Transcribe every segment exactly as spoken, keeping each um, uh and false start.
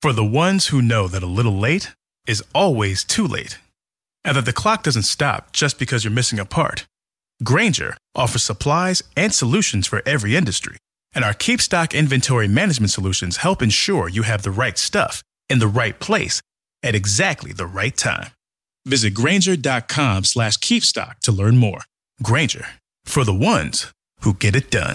For the ones who know that a little late is always too late, and that the clock doesn't stop just because you're missing a part, Grainger offers supplies and solutions for every industry. And our KeepStock inventory management solutions help ensure you have the right stuff in the right place at exactly the right time. Visit Grainger.com slash KeepStock to learn more. Grainger, for the ones who get it done.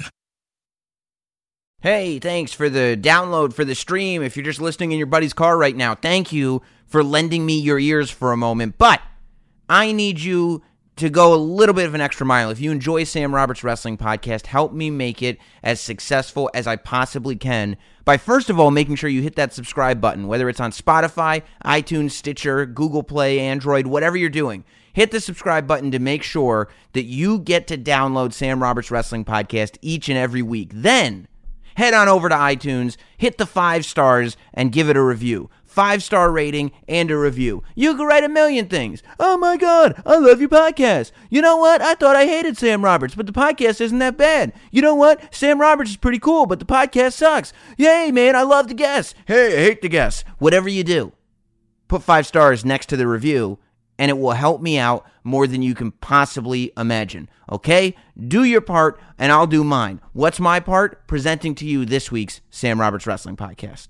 Hey, thanks for the download for the stream. If you're just listening in your buddy's car right now, thank you for lending me your ears for a moment. But I need you to go a little bit of an extra mile. If you enjoy Sam Roberts Wrestling Podcast, help me make it as successful as I possibly can by, first of all, making sure you hit that subscribe button, whether it's on Spotify, iTunes, Stitcher, Google Play, Android, whatever you're doing. Hit the subscribe button to make sure that you get to download Sam Roberts Wrestling Podcast each and every week. Then head on over to iTunes, hit the five stars, and give it a review. Five-star rating and a review. You can write a million things. Oh my God, I love your podcast. You know what? I thought I hated Sam Roberts, but the podcast isn't that bad. You know what? Sam Roberts is pretty cool, but the podcast sucks. Yay, man, I love the guests. Hey, I hate the guests. Whatever you do, put five stars next to the review, and it will help me out more than you can possibly imagine. Okay? Do your part, and I'll do mine. What's my part? Presenting to you this week's Sam Roberts Wrestling Podcast.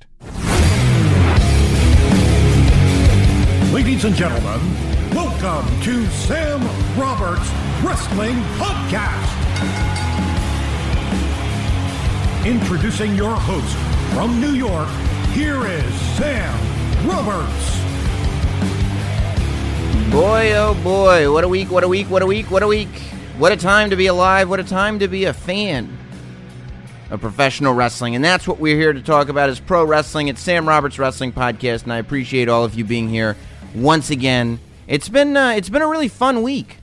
Ladies and gentlemen, welcome to Sam Roberts Wrestling Podcast. Introducing your host from New York, here is Sam Roberts. Boy, oh boy, what a week, what a week, what a week, what a week. What a time to be alive, what a time to be a fan of professional wrestling. And that's what we're here to talk about is pro wrestling. It's Sam Roberts Wrestling Podcast, and I appreciate all of you being here once again. It's been uh, it's been a really fun week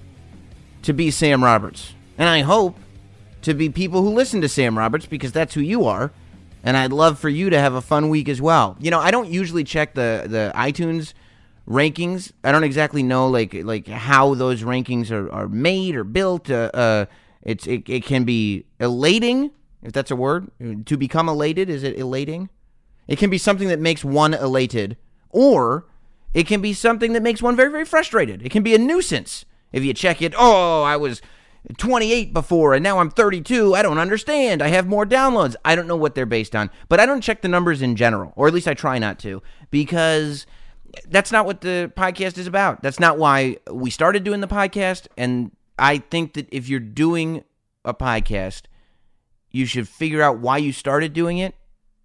to be Sam Roberts. And I hope to be people who listen to Sam Roberts, because that's who you are. And I'd love for you to have a fun week as well. You know, I don't usually check the, the iTunes rankings. I don't exactly know like like how those rankings are, are made or built. Uh, uh, it's it, it can be elating, if that's a word. To become elated, is it elating? It can be something that makes one elated, or it can be something that makes one very, very frustrated. It can be a nuisance. If you check it, oh, I was twenty-eight before and now I'm thirty-two. I don't understand. I have more downloads. I don't know what they're based on, but I don't check the numbers in general, or at least I try not to, because that's not what the podcast is about. That's not why we started doing the podcast, and I think that if you're doing a podcast, you should figure out why you started doing it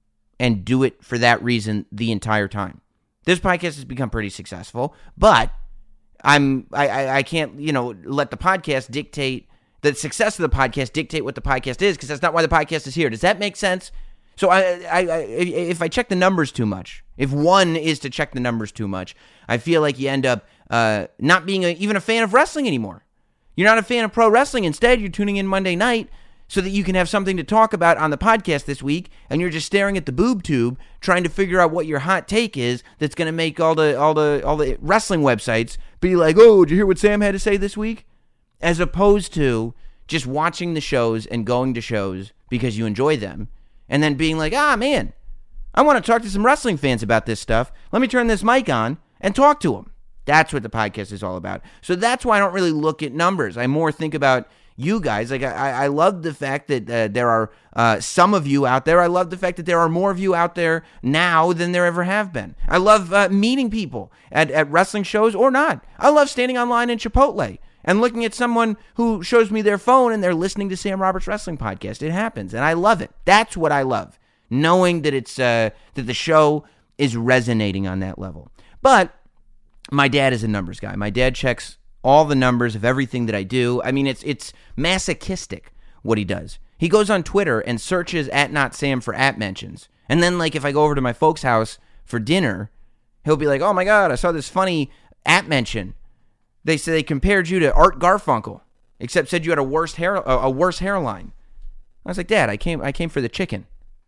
and do it for that reason the entire time. This podcast has become pretty successful, but I'm I, I, I can't, you know, let the podcast dictate, the success of the podcast dictate what the podcast is, because that's not why the podcast is here. Does that make sense? So I, I, I if I check the numbers too much, if one is to check the numbers too much, I feel like you end up uh, not being a, even a fan of wrestling anymore. You're not a fan of pro wrestling. Instead, you're tuning in Monday night so that you can have something to talk about on the podcast this week, and you're just staring at the boob tube trying to figure out what your hot take is that's going to make all the all the all the wrestling websites be like, "Oh, did you hear what Sam had to say this week?" As opposed to just watching the shows and going to shows because you enjoy them, and then being like, "Ah, man, I want to talk to some wrestling fans about this stuff. Let me turn this mic on and talk to them." That's what the podcast is all about. So that's why I don't really look at numbers. I more think about you guys. Like I, I love the fact that uh, there are uh, some of you out there. I love the fact that there are more of you out there now than there ever have been. I love uh, meeting people at, at wrestling shows or not. I love standing online in Chipotle and looking at someone who shows me their phone and they're listening to Sam Roberts Wrestling Podcast. It happens, and I love it. That's what I love, knowing that it's uh, that the show is resonating on that level. But my dad is a numbers guy. My dad checks all the numbers of everything that I do. I mean, it's it's masochistic what he does. He goes on Twitter and searches at Not Sam for at mentions. And then, like, if I go over to my folks' house for dinner, he'll be like, "Oh my God, I saw this funny at mention. They say they compared you to Art Garfunkel, except said you had a worse hair a, a worse hairline." I was like, "Dad, I came I came for the chicken.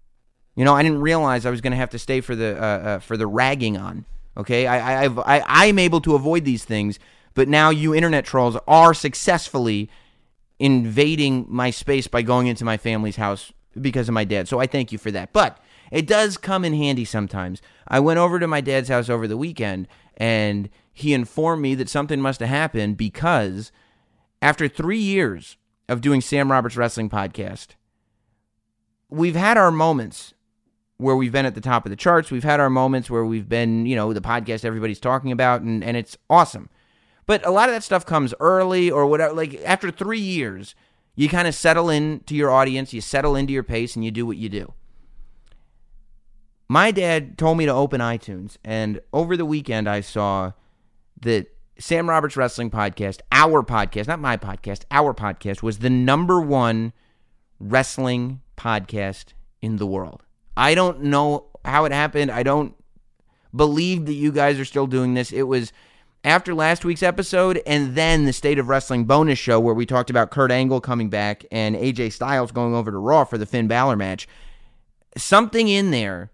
You know, I didn't realize I was going to have to stay for the uh, uh, for the ragging on. Okay, I I I've, I I'm able to avoid these things." But now you internet trolls are successfully invading my space by going into my family's house because of my dad. So I thank you for that. But it does come in handy sometimes. I went over to my dad's house over the weekend, and he informed me that something must have happened because after three years of doing Sam Roberts Wrestling Podcast, we've had our moments where we've been at the top of the charts. We've had our moments where we've been, you know, the podcast everybody's talking about, and, and it's awesome. But a lot of that stuff comes early or whatever. Like, after three years, you kind of settle into your audience, you settle into your pace, and you do what you do. My dad told me to open iTunes, and over the weekend I saw that Sam Roberts Wrestling Podcast, our podcast, not my podcast, our podcast, was the number one wrestling podcast in the world. I don't know how it happened. I don't believe that you guys are still doing this. It was after last week's episode and then the State of Wrestling bonus show where we talked about Kurt Angle coming back and A J Styles going over to Raw for the Finn Balor match. Something in there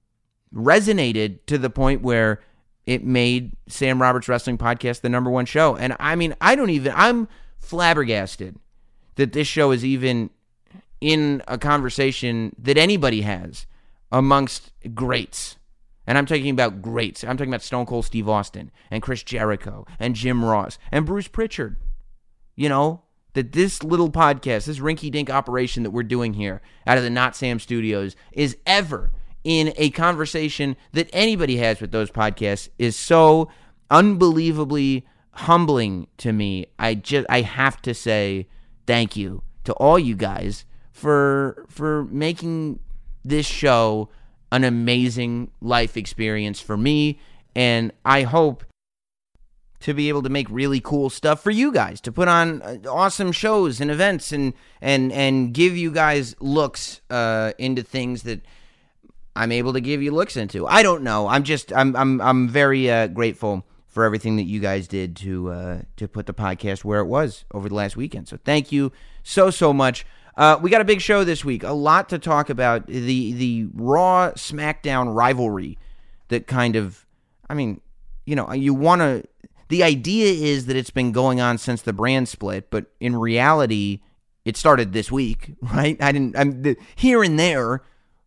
resonated to the point where it made Sam Roberts Wrestling Podcast the number one show. And I mean, I don't even, I'm flabbergasted that this show is even in a conversation that anybody has amongst greats. And I'm talking about greats. I'm talking about Stone Cold Steve Austin and Chris Jericho and Jim Ross and Bruce Pritchard. You know, that this little podcast, this rinky-dink operation that we're doing here out of the Not Sam Studios is ever in a conversation that anybody has with those podcasts is so unbelievably humbling to me. I just, I have to say thank you to all you guys for for making this show an amazing life experience for me, and I hope to be able to make really cool stuff for you guys, to put on awesome shows and events and and and give you guys looks uh, into things that I'm able to give you looks into. I don't know. I'm just I'm I'm I'm very uh, grateful for everything that you guys did to uh, to put the podcast where it was over the last weekend. So thank you so so much. Uh, we got a big show this week. A lot to talk about. The the Raw SmackDown rivalry that kind of, I mean, you know, you want to, the idea is that it's been going on since the brand split, but in reality, it started this week, right? I didn't, I'm the, here and there,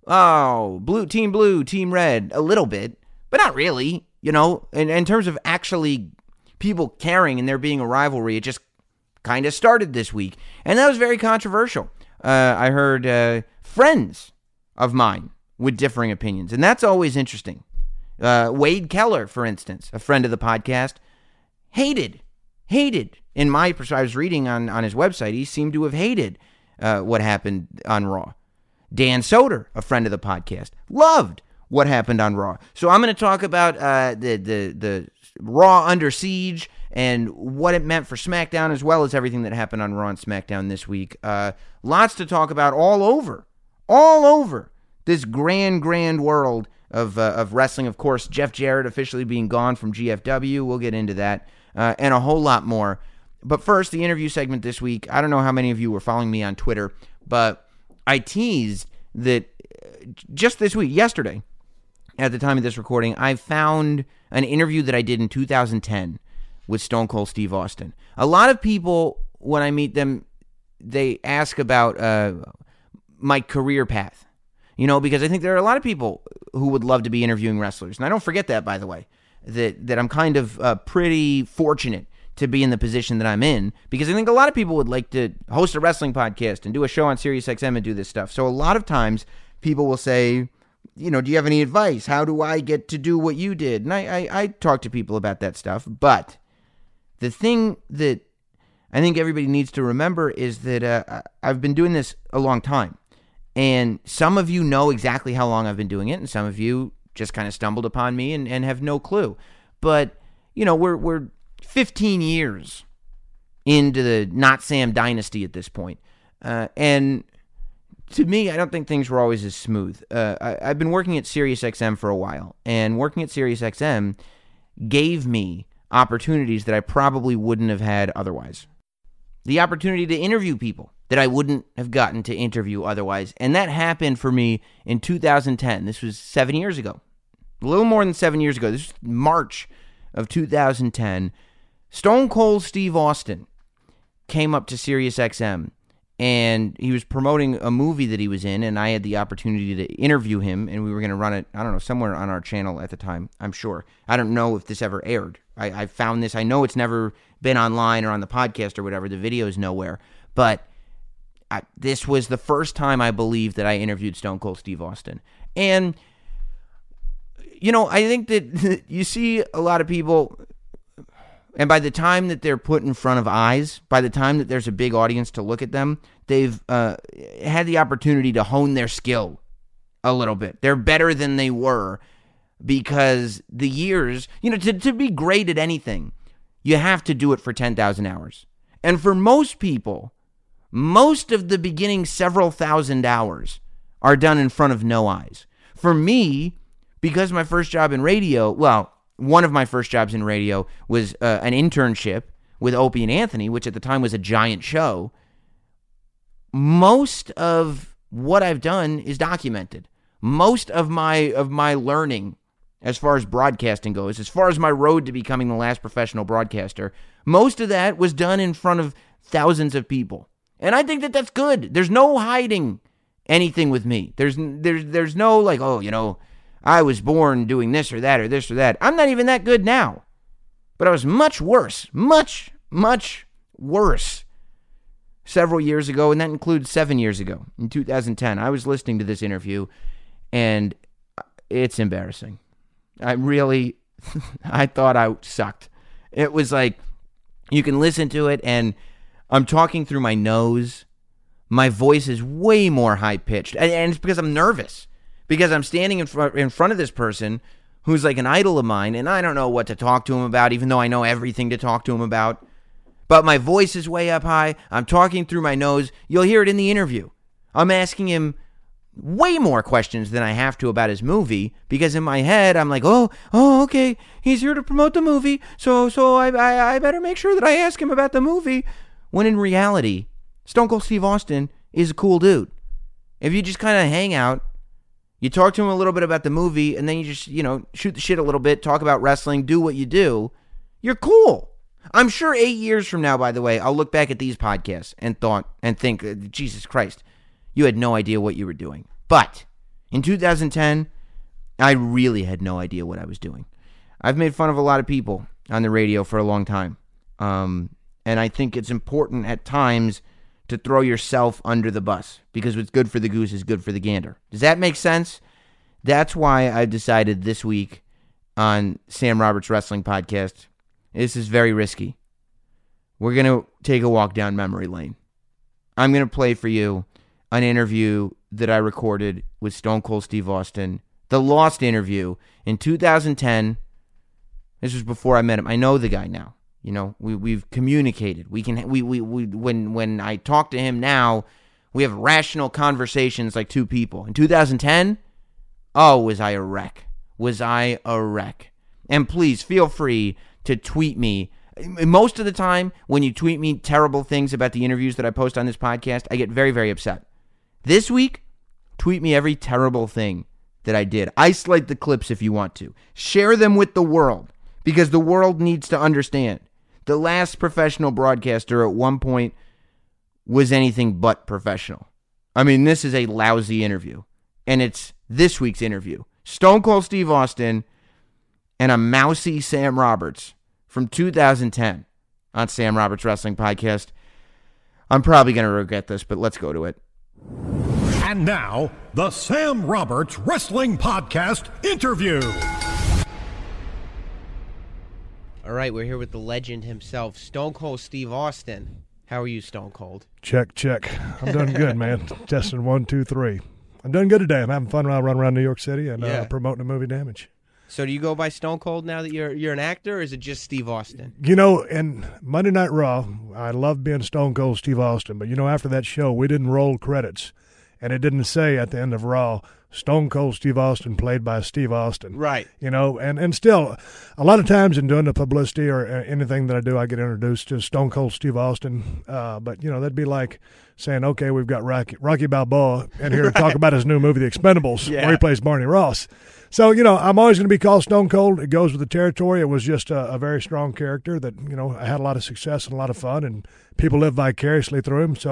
oh, blue, team blue, team red, a little bit, but not really, you know, in, in terms of actually people caring and there being a rivalry, it just kind of started this week. And that was very controversial. Uh, I heard uh, friends of mine with differing opinions, and that's always interesting. Uh, Wade Keller, for instance, a friend of the podcast, hated, hated, in my perspective, I was reading on, on his website, he seemed to have hated uh, what happened on Raw. Dan Soder, a friend of the podcast, loved what happened on Raw. So I'm going to talk about uh, the, the, the Raw Under Siege and what it meant for SmackDown, as well as everything that happened on Raw and SmackDown this week. Uh, lots to talk about all over, all over this grand, grand world of uh, of wrestling. Of course, Jeff Jarrett officially being gone from G F W. We'll get into that uh, and a whole lot more. But first, the interview segment this week. I don't know how many of you were following me on Twitter, but I teased that just this week, yesterday, at the time of this recording, I found an interview that I did in two thousand ten with Stone Cold Steve Austin. A lot of people, when I meet them, they ask about uh, my career path. You know, because I think there are a lot of people who would love to be interviewing wrestlers. And I don't forget that, by the way, that, that I'm kind of uh, pretty fortunate to be in the position that I'm in, because I think a lot of people would like to host a wrestling podcast and do a show on SiriusXM and do this stuff. So a lot of times people will say, you know, do you have any advice? How do I get to do what you did? And I, I, I talk to people about that stuff. But the thing that I think everybody needs to remember is that uh, I've been doing this a long time. And some of you know exactly how long I've been doing it, and some of you just kind of stumbled upon me and, and have no clue. But, you know, we're we're fifteen years into the Not Sam dynasty at this point. Uh, and to me, I don't think things were always as smooth. Uh, I, I've been working at SiriusXM for a while, and working at SiriusXM gave me opportunities that I probably wouldn't have had otherwise. The opportunity to interview people that I wouldn't have gotten to interview otherwise. And that happened for me in two thousand ten. This was seven years ago. A little more than seven years ago. This was March of two thousand ten. Stone Cold Steve Austin came up to SiriusXM and he was promoting a movie that he was in, and I had the opportunity to interview him, and we were going to run it, I don't know, somewhere on our channel at the time, I'm sure. I don't know if this ever aired. I, I found this. I know it's never been online or on the podcast or whatever. The video is nowhere. But I, this was the first time I believe that I interviewed Stone Cold Steve Austin. And, you know, I think that you see a lot of people... And by the time that they're put in front of eyes, by the time that there's a big audience to look at them, they've uh, had the opportunity to hone their skill a little bit. They're better than they were because the years, you know, to, to be great at anything, you have to do it for ten thousand hours. And for most people, most of the beginning several thousand hours are done in front of no eyes. For me, because my first job in radio, well, one of my first jobs in radio was uh, an internship with Opie and Anthony, which at the time was a giant show. Most of what I've done is documented. Most of my of my learning, as far as broadcasting goes, as far as my road to becoming the last professional broadcaster, most of that was done in front of thousands of people. And I think that that's good. There's no hiding anything with me. There's there's there's no like, oh, you know, I was born doing this or that or this or that. I'm not even that good now. But I was much worse, much, much worse several years ago, and that includes seven years ago, in two thousand ten. I was listening to this interview, and it's embarrassing. I really, I thought I sucked. It was like, you can listen to it, and I'm talking through my nose. My voice is way more high-pitched, and, and it's because I'm nervous. Because I'm standing in front in front of this person who's like an idol of mine, and I don't know what to talk to him about, even though I know everything to talk to him about. But my voice is way up high. I'm talking through my nose. You'll hear it in the interview. I'm asking him way more questions than I have to about his movie, because in my head, I'm like, oh, oh, okay, he's here to promote the movie, so so I, I, I better make sure that I ask him about the movie. When in reality, Stone Cold Steve Austin is a cool dude. If you just kind of hang out, you talk to him a little bit about the movie, and then you just, you know, shoot the shit a little bit, talk about wrestling, do what you do, you're cool. I'm sure eight years from now, by the way, I'll look back at these podcasts and thought and think, Jesus Christ, you had no idea what you were doing. But in two thousand ten, I really had no idea what I was doing. I've made fun of a lot of people on the radio for a long time, um, and I think it's important at times to throw yourself under the bus, because what's good for the goose is good for the gander. Does that make sense? That's why I've decided this week on Sam Roberts Wrestling Podcast, this is very risky. We're going to take a walk down memory lane. I'm going to play for you an interview that I recorded with Stone Cold Steve Austin, the Lost interview in two thousand ten. This was before I met him. I know the guy now. You know, we we've communicated. We can we we, we when when I talk to him now, we have rational conversations like two people. In two thousand ten, oh, was I a wreck? Was I a wreck? And please feel free to tweet me. Most of the time, when you tweet me terrible things about the interviews that I post on this podcast, I get very, very upset. This week, tweet me every terrible thing that I did. Isolate the clips if you want to. Share them with the world, because the world needs to understand. The last professional broadcaster at one point was anything but professional. I mean, this is a lousy interview. And it's this week's interview. Stone Cold Steve Austin and a mousy Sam Roberts from two thousand ten on Sam Roberts Wrestling Podcast. I'm probably going to regret this, but let's go to it. And now, the Sam Roberts Wrestling Podcast interview. All right, we're here with the legend himself, Stone Cold Steve Austin. How are you, Stone Cold? Check, check. I'm doing good, man. Testing one, two, three. I'm doing good today. I'm having fun while I run around New York City and yeah. uh, promoting the movie Damage. So do you go by Stone Cold now that you're you're an actor, or is it just Steve Austin? You know, in Monday Night Raw, I love being Stone Cold Steve Austin, but you know, after that show, we didn't roll credits, and it didn't say at the end of Raw, Stone Cold Steve Austin played by Steve Austin. Right. You know, and, and still, a lot of times in doing the publicity or anything that I do, I get introduced to Stone Cold Steve Austin. Uh, but, you know, that'd be like saying, okay, we've got Rocky, Rocky Balboa in here right. to talk about his new movie, The Expendables, yeah. where he plays Barney Ross. So, you know, I'm always going to be called Stone Cold. It goes with the territory. It was just a, a very strong character that, you know, I had a lot of success and a lot of fun, and people live vicariously through him. So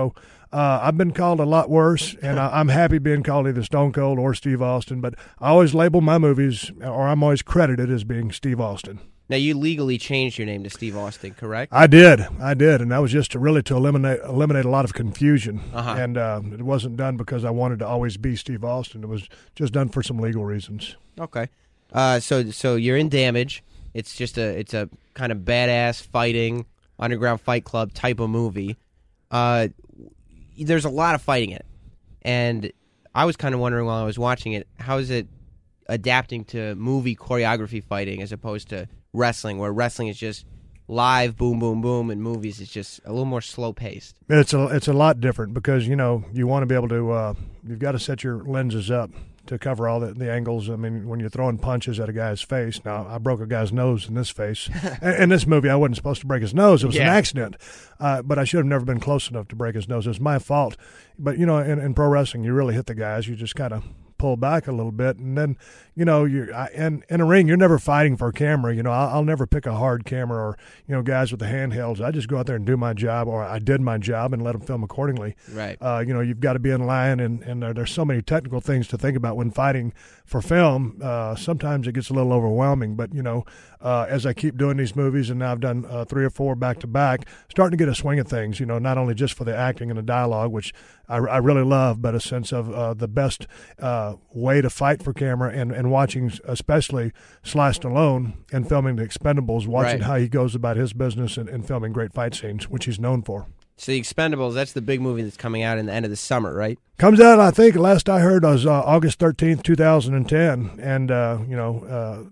Uh, I've been called a lot worse, and I, I'm happy being called either Stone Cold or Steve Austin. But I always label my movies, or I'm always credited as being Steve Austin. Now, you legally changed your name to Steve Austin, correct? I did, I did, and that was just to really to eliminate eliminate a lot of confusion. Uh-huh. And uh, it wasn't done because I wanted to always be Steve Austin. It was just done for some legal reasons. Okay. Uh, so so you're in Damage. It's just a it's a kind of badass fighting underground fight club type of movie. Uh, there's a lot of fighting in it, and I was kind of wondering while I was watching it, how is it adapting to movie choreography fighting as opposed to wrestling, where wrestling is just live, boom, boom, boom, and movies is just a little more slow paced. It's a it's a lot different because you know you want to be able to uh, you've got to set your lenses up to cover all the, the angles. I mean, when you're throwing punches at a guy's face. Now, I broke a guy's nose in this face. In this movie, I wasn't supposed to break his nose. It was yeah. an accident. Uh, but I should have never been close enough to break his nose. It was my fault. But, you know, in, in pro wrestling, you really hit the guys. You just kind of pull back a little bit, and then you know you in in a ring you're never fighting for a camera. You know I'll, I'll never pick a hard camera or you know guys with the handhelds. I just go out there and do my job, or I did my job and let them film accordingly. Right. Uh, you know you've got to be in line, and and there, there's so many technical things to think about when fighting for film. Uh, sometimes it gets a little overwhelming, but you know uh, as I keep doing these movies, and now I've done uh, three or four back to back, starting to get a swing of things. You know not only just for the acting and the dialogue, which I, I really love, but a sense of uh, the best uh, way to fight for camera, and, and watching especially Sly Stallone and filming The Expendables, watching right. how he goes about his business and, and filming great fight scenes, which he's known for. So The Expendables, that's the big movie that's coming out in the end of the summer, right? Comes out, I think, last I heard was uh, August thirteenth, two thousand ten, and, uh, you know, uh,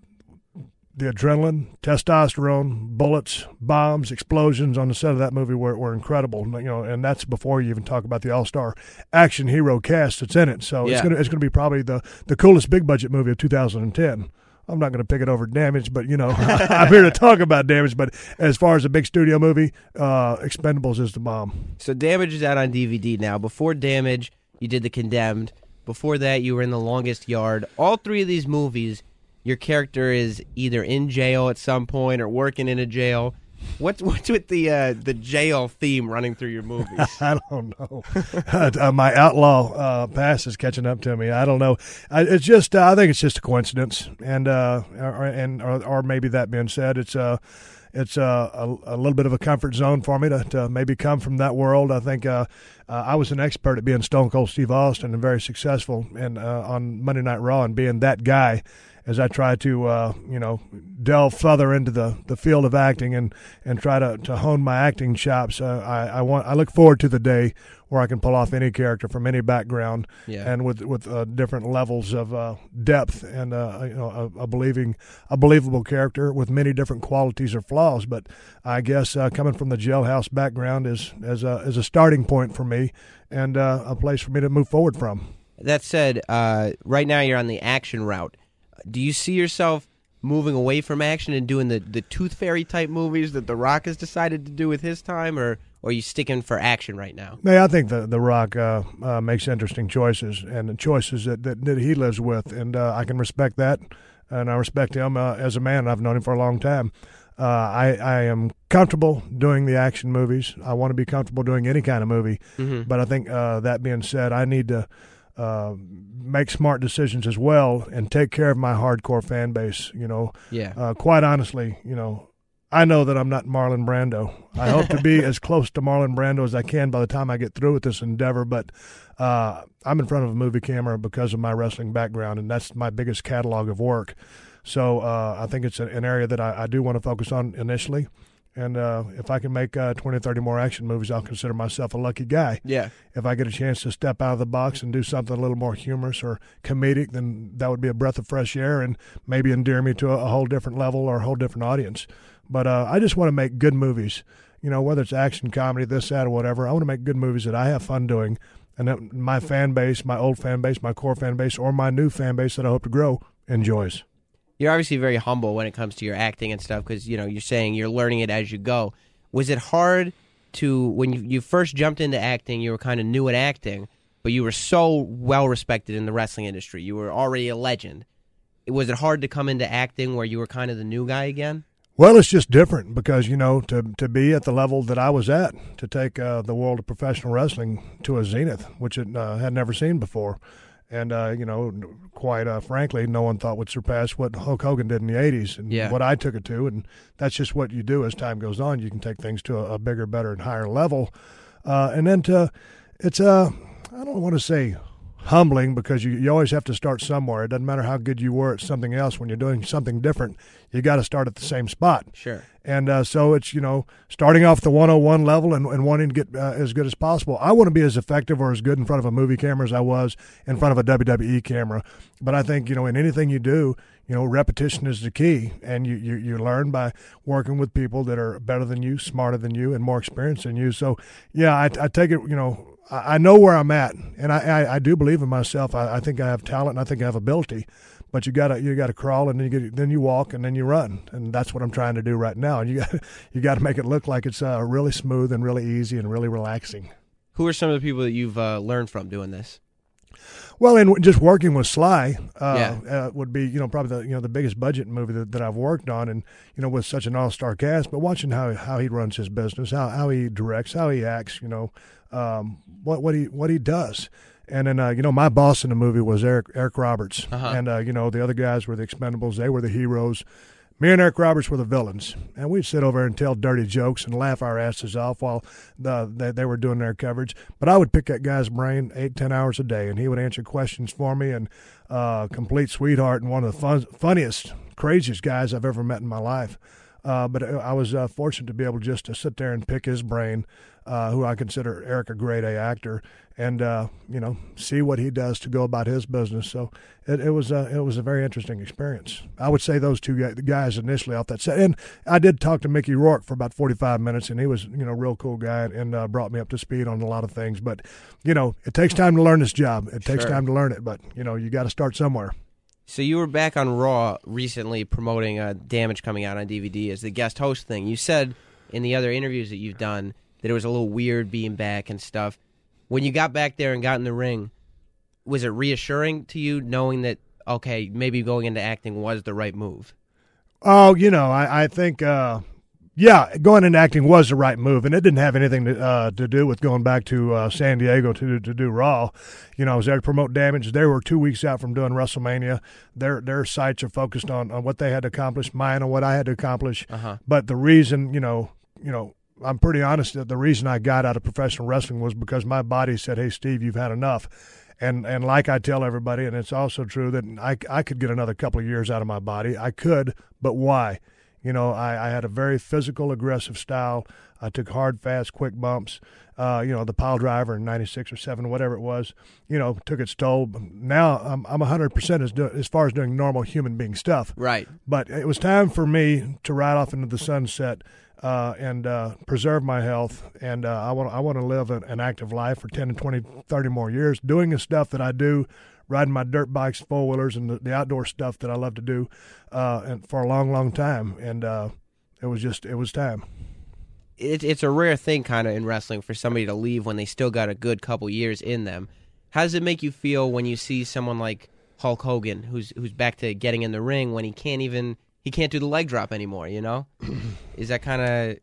the adrenaline, testosterone, bullets, bombs, explosions on the set of that movie were, were incredible. You know, and that's before you even talk about the all-star action hero cast that's in it. So yeah. it's gonna it's gonna be probably the, the coolest big budget movie of two thousand ten. I'm not going to pick it over Damage, but you know I'm here to talk about Damage. But as far as a big studio movie, uh, Expendables is the bomb. So Damage is out on D V D now. Before Damage, you did The Condemned. Before that, you were in The Longest Yard. All three of these movies, your character is either in jail at some point or working in a jail. What's what's with the uh, the jail theme running through your movies? I don't know. uh, my outlaw uh, past is catching up to me. I don't know. I, it's just uh, I think it's just a coincidence, and uh, or, and or, or maybe that being said, it's uh, it's uh, a, a little bit of a comfort zone for me to, to maybe come from that world. I think uh, uh, I was an expert at being Stone Cold Steve Austin and very successful, and uh, on Monday Night Raw and being that guy. As I try to, uh, you know, delve further into the, the field of acting and, and try to, to hone my acting chops, uh, I, I want I look forward to the day where I can pull off any character from any background, yeah. and with with uh, different levels of uh, depth and uh, you know a, a believing a believable character with many different qualities or flaws. But I guess uh, coming from the jailhouse background is as a is a starting point for me, and uh, a place for me to move forward from. That said, uh, right now you're on the action route. Do you see yourself moving away from action and doing the, the Tooth Fairy type movies that The Rock has decided to do with his time, or, or are you sticking for action right now? Yeah, I think the The Rock uh, uh, makes interesting choices, and the choices that, that, that he lives with, and uh, I can respect that, and I respect him uh, as a man. I've known him for a long time. Uh, I, I am comfortable doing the action movies. I want to be comfortable doing any kind of movie, mm-hmm. but I think uh, that being said, I need to Uh, make smart decisions as well and take care of my hardcore fan base. You know, yeah. Uh, quite honestly, you know, I know that I'm not Marlon Brando. I hope to be as close to Marlon Brando as I can by the time I get through with this endeavor. But uh, I'm in front of a movie camera because of my wrestling background, and that's my biggest catalog of work. So uh, I think it's an area that I, I do want to focus on initially. And uh, if I can make uh, twenty, thirty more action movies, I'll consider myself a lucky guy. Yeah. If I get a chance to step out of the box and do something a little more humorous or comedic, then that would be a breath of fresh air and maybe endear me to a, a whole different level or a whole different audience. But uh, I just want to make good movies. You know, whether it's action, comedy, this, that, or whatever, I want to make good movies that I have fun doing, and that my fan base, my old fan base, my core fan base, or my new fan base that I hope to grow enjoys. You're obviously very humble when it comes to your acting and stuff because, you know, you're saying you're learning it as you go. Was it hard to, when you, you first jumped into acting, you were kind of new at acting, but you were so well-respected in the wrestling industry. You were already a legend. Was it hard to come into acting where you were kind of the new guy again? Well, it's just different because, you know, to to be at the level that I was at, to take uh, the world of professional wrestling to a zenith, which it uh, had never seen before. And, uh, you know, quite uh, frankly, no one thought would surpass what Hulk Hogan did in the eighties and yeah. what I took it to. And that's just what you do as time goes on. You can take things to a, a bigger, better, and higher level. Uh, and then to, it's, uh, I don't want to say humbling because you, you always have to start somewhere. It doesn't matter how good you were at something else. When you're doing something different, you got to start at the same spot. Sure. And uh, so it's, you know, starting off the one oh one level and, and wanting to get uh, as good as possible. I want to be as effective or as good in front of a movie camera as I was in front of a W W E camera. But I think, you know, in anything you do, you know, repetition is the key. And you, you, you learn by working with people that are better than you, smarter than you, and more experienced than you. So, yeah, I, I take it, you know, I know where I'm at, and I, I, I do believe in myself. I, I think I have talent, and I think I have ability. But you gotta you gotta crawl, and then you get then you walk, and then you run, and that's what I'm trying to do right now. And you got you got to make it look like it's uh, really smooth and really easy and really relaxing. Who are some of the people that you've uh, learned from doing this? Well, and just working with Sly uh, yeah. uh, would be, you know, probably the you know the biggest budget movie that, that I've worked on, and you know, with such an all-star cast. But watching how how he runs his business, how how he directs, how he acts, you know, um, what what he what he does. And then, uh, you know, my boss in the movie was Eric Eric Roberts, uh-huh. and uh, you know, the other guys were the Expendables. They were the heroes. Me and Eric Roberts were the villains, and we'd sit over and tell dirty jokes and laugh our asses off while the, they, they were doing their coverage. But I would pick that guy's brain eight, ten hours a day, and he would answer questions for me, and uh, complete sweetheart and one of the fun, funniest, craziest guys I've ever met in my life. Uh, but I was uh, fortunate to be able just to sit there and pick his brain, uh, who I consider Eric a grade A actor, and uh, you know, see what he does to go about his business. So it, it was a, it was a very interesting experience. I would say those two guys initially off that set, and I did talk to Mickey Rourke for about forty-five minutes, and he was, you know, a real cool guy, and uh, brought me up to speed on a lot of things. But you know, it takes time to learn this job. It takes Sure. time to learn it, but you know, you got to start somewhere. So you were back on Raw recently promoting uh, Damage coming out on D V D as the guest host thing. You said in the other interviews that you've done that it was a little weird being back and stuff. When you got back there and got in the ring, was it reassuring to you knowing that, okay, maybe going into acting was the right move? Oh, you know, I, I think, uh, yeah, going into acting was the right move, and it didn't have anything to uh, to do with going back to uh, San Diego to to do Raw. You know, I was there to promote Damage. They were two weeks out from doing WrestleMania. Their their sights are focused on, on what they had to accomplish, mine on what I had to accomplish. Uh-huh. But the reason, you know, you know, I'm pretty honest that the reason I got out of professional wrestling was because my body said, "Hey, Steve, you've had enough." And and like I tell everybody, and it's also true that I I could get another couple of years out of my body. I could, but why? You know, I, I had a very physical, aggressive style. I took hard, fast, quick bumps. Uh, you know, the pile driver in ninety-six or seven, whatever it was, you know, took its toll. Now I'm I'm one hundred percent as, do, as far as doing normal human being stuff. Right. But it was time for me to ride off into the sunset uh, and uh, preserve my health. And uh, I want I want to live an, an active life for ten to twenty, thirty more years, doing the stuff that I do, riding my dirt bikes, four-wheelers, and the, the outdoor stuff that I love to do uh, and for a long, long time. And uh, it was just, it was time. It, it's a rare thing kind of in wrestling for somebody to leave when they still got a good couple years in them. How does it make you feel when you see someone like Hulk Hogan, who's who's back to getting in the ring when he can't even, he can't do the leg drop anymore, you know? Is that kind of...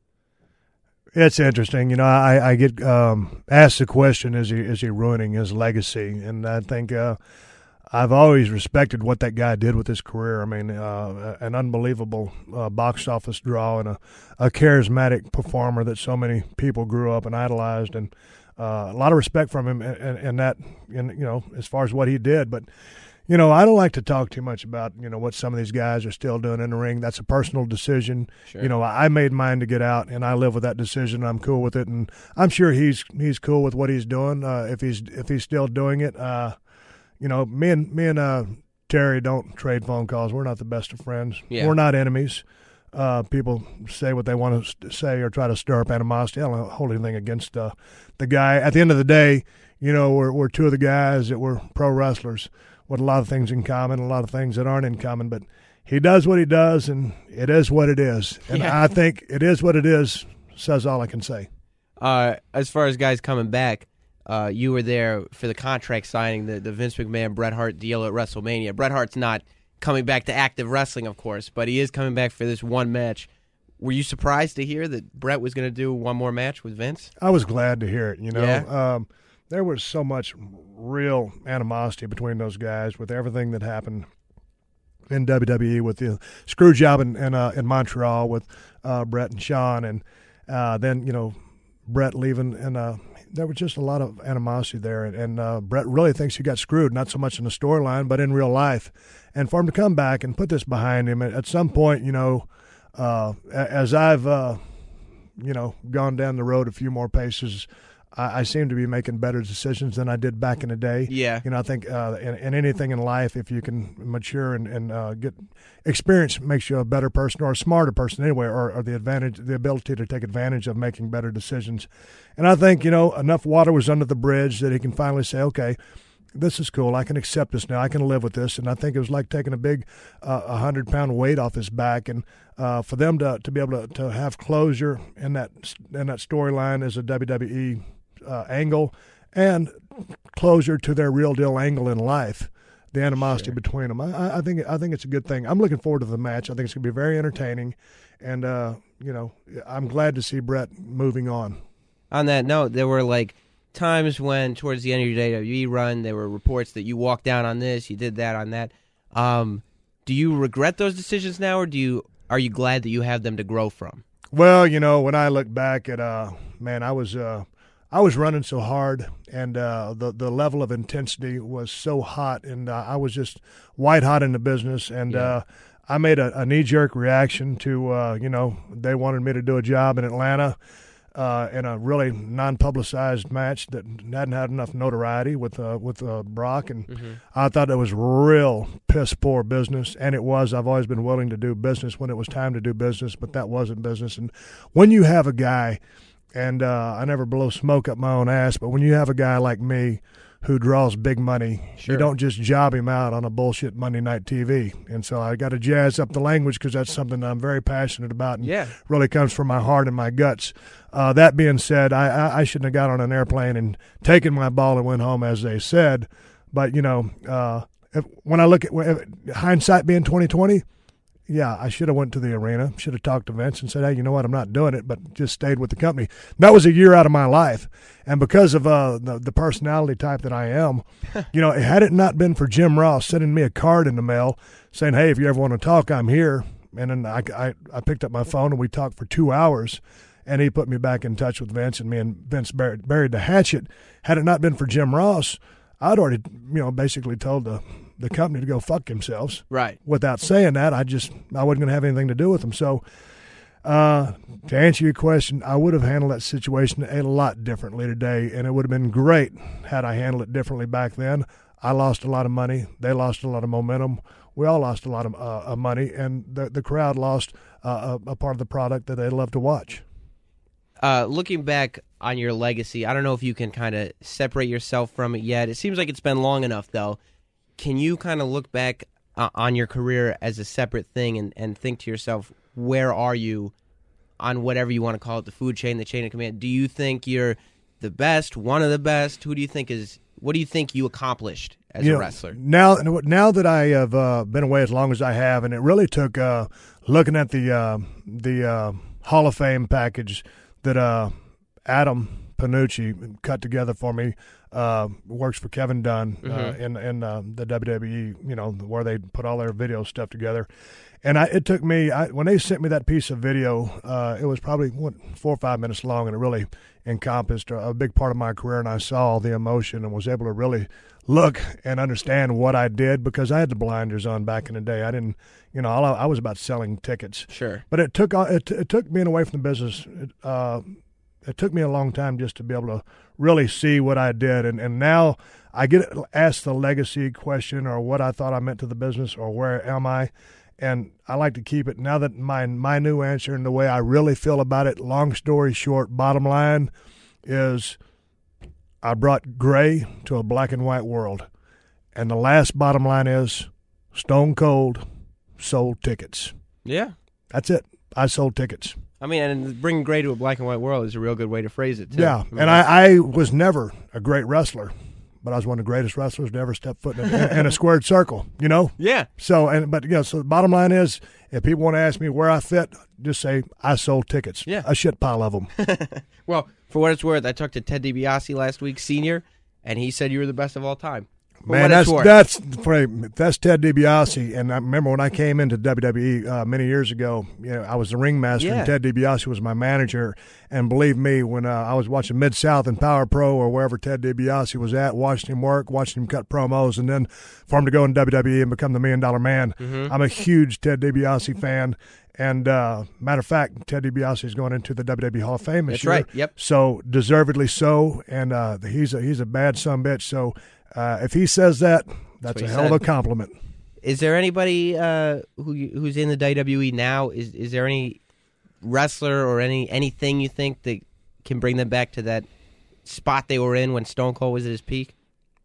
It's interesting. You know, I, I get um, asked the question, is he is he ruining his legacy? And I think uh, I've always respected what that guy did with his career. I mean, uh, an unbelievable uh, box office draw and a, a charismatic performer that so many people grew up and idolized, and uh, a lot of respect from him in, in that, in, you know, as far as what he did. But you know, I don't like to talk too much about, you know, what some of these guys are still doing in the ring. That's a personal decision. Sure. You know, I made mine to get out, and I live with that decision. I'm cool with it, and I'm sure he's he's cool with what he's doing. Uh, if he's if he's still doing it, uh, you know, me and me and uh, Terry don't trade phone calls. We're not the best of friends. Yeah. We're not enemies. Uh, people say what they want to say or try to stir up animosity. I don't hold anything against uh, the guy. At the end of the day, you know, we're we're two of the guys that were pro wrestlers with a lot of things in common, a lot of things that aren't in common, but he does what he does, and it is what it is. And Yeah. I think it is what it is says all I can say. Uh, as far as guys coming back, uh, you were there for the contract signing, the, the Vince McMahon Bret Hart deal at WrestleMania. Bret Hart's not coming back to active wrestling, of course, but he is coming back for this one match were you surprised to hear that Bret was going to do one more match with Vince? I was glad to hear it. You know, Yeah. um, there was so much real animosity between those guys with everything that happened in W W E with the screw job in in, uh, in Montreal with uh, Bret and Shawn, and uh, then you know Bret leaving, and uh, there was just a lot of animosity there. And, and uh, Bret really thinks he got screwed, not so much in the storyline, but in real life. And for him to come back and put this behind him at, at some point, you know, uh, as I've uh, you know gone down the road a few more paces, I, I seem to be making better decisions than I did back in the day. Yeah. You know, I think uh, in, in anything in life, if you can mature and, and uh, get experience, makes you a better person or a smarter person anyway, or, or the advantage, the ability to take advantage of making better decisions. And I think, you know, enough water was under the bridge that he can finally say, okay, this is cool. I can accept this now. I can live with this. And I think it was like taking a big uh, one hundred pound weight off his back. And uh, for them to, to be able to, to have closure in that, in that storyline as a W W E Uh, angle and closure to their real deal angle in life, the animosity Sure. between them. I, I think I think it's a good thing. I'm looking forward to the match. I think it's going to be very entertaining, and uh, you know, I'm glad to see Bret moving on. On that note, there were like times when towards the end of your W W E run, there were reports that you walked down on this, you did that on that. Um, do you regret those decisions now, or do you are you glad that you have them to grow from? Well, you know, when I look back at uh, man, I was. Uh, I was running so hard, and uh, the the level of intensity was so hot, and uh, I was just white hot in the business, and Yeah. uh, I made a, a knee jerk reaction to uh, you know they wanted me to do a job in Atlanta uh, in a really non publicized match that hadn't had enough notoriety with uh, with uh, Brock, and Mm-hmm. I thought that was real piss poor business, and it was. I've always been willing to do business when it was time to do business, but that wasn't business, and when you have a guy. And uh, I never blow smoke up my own ass, but when you have a guy like me who draws big money, Sure. you don't just job him out on a bullshit Monday night T V. And so I got to jazz up the language because that's something that I'm very passionate about and Yeah. really comes from my heart and my guts. Uh, that being said, I, I, I shouldn't have got on an airplane and taken my ball and went home, as they said. But, you know, uh, if, when I look at if, hindsight being twenty twenty, yeah, I should have went to the arena, should have talked to Vince and said, hey, you know what, I'm not doing it, but just stayed with the company. That was a year out of my life. And because of uh, the, the personality type that I am, you know, had it not been for Jim Ross sending me a card in the mail saying, hey, if you ever want to talk, I'm here. And then I, I, I picked up my phone and we talked for two hours. And he put me back in touch with Vince, and me and Vince buried, buried the hatchet. Had it not been for Jim Ross, I'd already, you know, basically told the the company to go fuck themselves. Right. Without saying that, I just I wasn't going to have anything to do with them. So, uh, to answer your question, I would have handled that situation a lot differently today, and it would have been great had I handled it differently back then. I lost a lot of money. They lost a lot of momentum. We all lost a lot of, uh, of money, and the the crowd lost uh, a, a part of the product that they love to watch. Uh, looking back on your legacy, I don't know if you can kind of separate yourself from it yet. It seems like it's been long enough, though. Can you kind of look back uh, on your career as a separate thing and, and think to yourself, where are you on whatever you want to call it, the food chain, the chain of command? Do you think you're the best, one of the best? Who do you think is, what do you think you accomplished as You a know, wrestler? Now, now that I have uh, been away as long as I have, and it really took uh, looking at the uh, the uh, Hall of Fame package that uh, Adam Panucci cut together for me. Uh, works for Kevin Dunn uh, Mm-hmm. in in uh, the W W E, you know, where they put all their video stuff together. And I, it took me I, when they sent me that piece of video, uh, it was probably what, four or five minutes long, and it really encompassed a, a big part of my career. And I saw the emotion and was able to really look and understand what I did, because I had the blinders on back in the day. I didn't, you know, all I, I was about selling tickets. Sure. But it took it, it took being away from the business. It, uh, it took me a long time just to be able to really see what I did, and and now I get asked the legacy question, or what I thought I meant to the business, or where am I, and I like to keep it now that my my new answer and the way I really feel about it. Long story short, bottom line is I brought gray to a black and white world, and the last bottom line is Stone Cold sold tickets. Yeah. That's it. I sold tickets. I mean, and bringing gray to a black and white world is a real good way to phrase it, too. Yeah, I mean, and I, I was never a great wrestler, but I was one of the greatest wrestlers to ever step foot in a, in a squared circle, you know? Yeah. So, and but, you know, so the bottom line is, if people want to ask me where I fit, just say I sold tickets. Yeah. A shit pile of them. Well, for what it's worth, I talked to Ted DiBiase last week, senior, and he said you were the best of all time. For Man, what that's it's worth. that's for, that's Ted DiBiase, and I remember when I came into W W E uh, many years ago. You know, I was the ringmaster, Yeah. and Ted DiBiase was my manager. And believe me, when uh, I was watching Mid South and Power Pro or wherever Ted DiBiase was at, watching him work, watching him cut promos, and then for him to go in W W E and become the Million Dollar Man, Mm-hmm. I'm a huge Ted DiBiase fan. And uh, matter of fact, Ted DiBiase is going into the W W E Hall of Fame this That's year. right, yep. So deservedly so, and uh, he's a he's a bad son bitch. So uh, if he says that, that's, what a he hell of said. a compliment. Is there anybody uh, who you- who's in the W W E now? Is is there any wrestler or any anything you think that can bring them back to that spot they were in when Stone Cold was at his peak?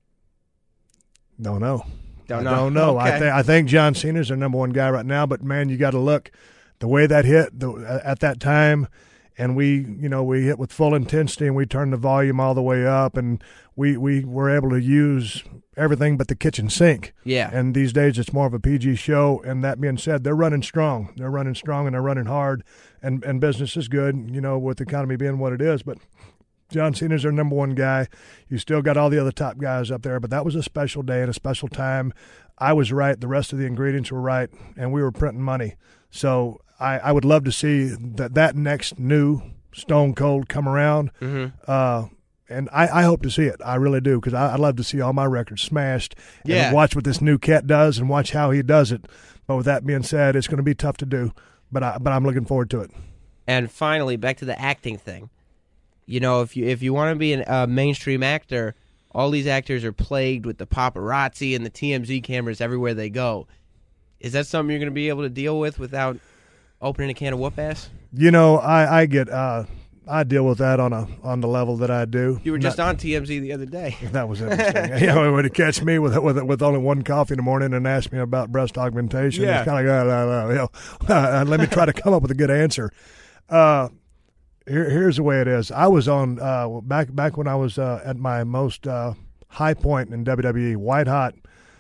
Don't know. Don't I know. don't know. I, Okay. th- I think John Cena's their number one guy right now. But man, you got to look the way that hit the, at that time, and we, you know, we hit with full intensity, and we turned the volume all the way up, and we we were able to use everything but the kitchen sink. Yeah. And these days it's more of a P G show. And that being said, they're running strong. They're running strong and they're running hard, and and business is good. You know, with the economy being what it is, but. John Cena's their number one guy. You still got all the other top guys up there, but that was a special day and a special time. I was right. The rest of the ingredients were right, and we were printing money. So I, I would love to see that, that next new Stone Cold come around. Mm-hmm. Uh, and I, I hope to see it. I really do, because I'd love to see all my records smashed and Yeah. watch what this new cat does and watch how he does it. But with that being said, it's going to be tough to do, but I, but I'm looking forward to it. And finally, back to the acting thing. You know, if you if you want to be a uh, mainstream actor, all these actors are plagued with the paparazzi and the T M Z cameras everywhere they go. Is that something you're going to be able to deal with without opening a can of whoop ass? You know, I, I get uh, I deal with that on a on the level that I do. You were just Not- on T M Z the other day. That was interesting. You know, when you catch me with with with only one coffee in the morning and ask me about breast augmentation, Yeah. it's kind of like, uh, uh, you know, uh, let me try to come up with a good answer. Uh, here, here's the way it is. I was on uh, back back when I was uh, at my most uh, high point in W W E, white hot.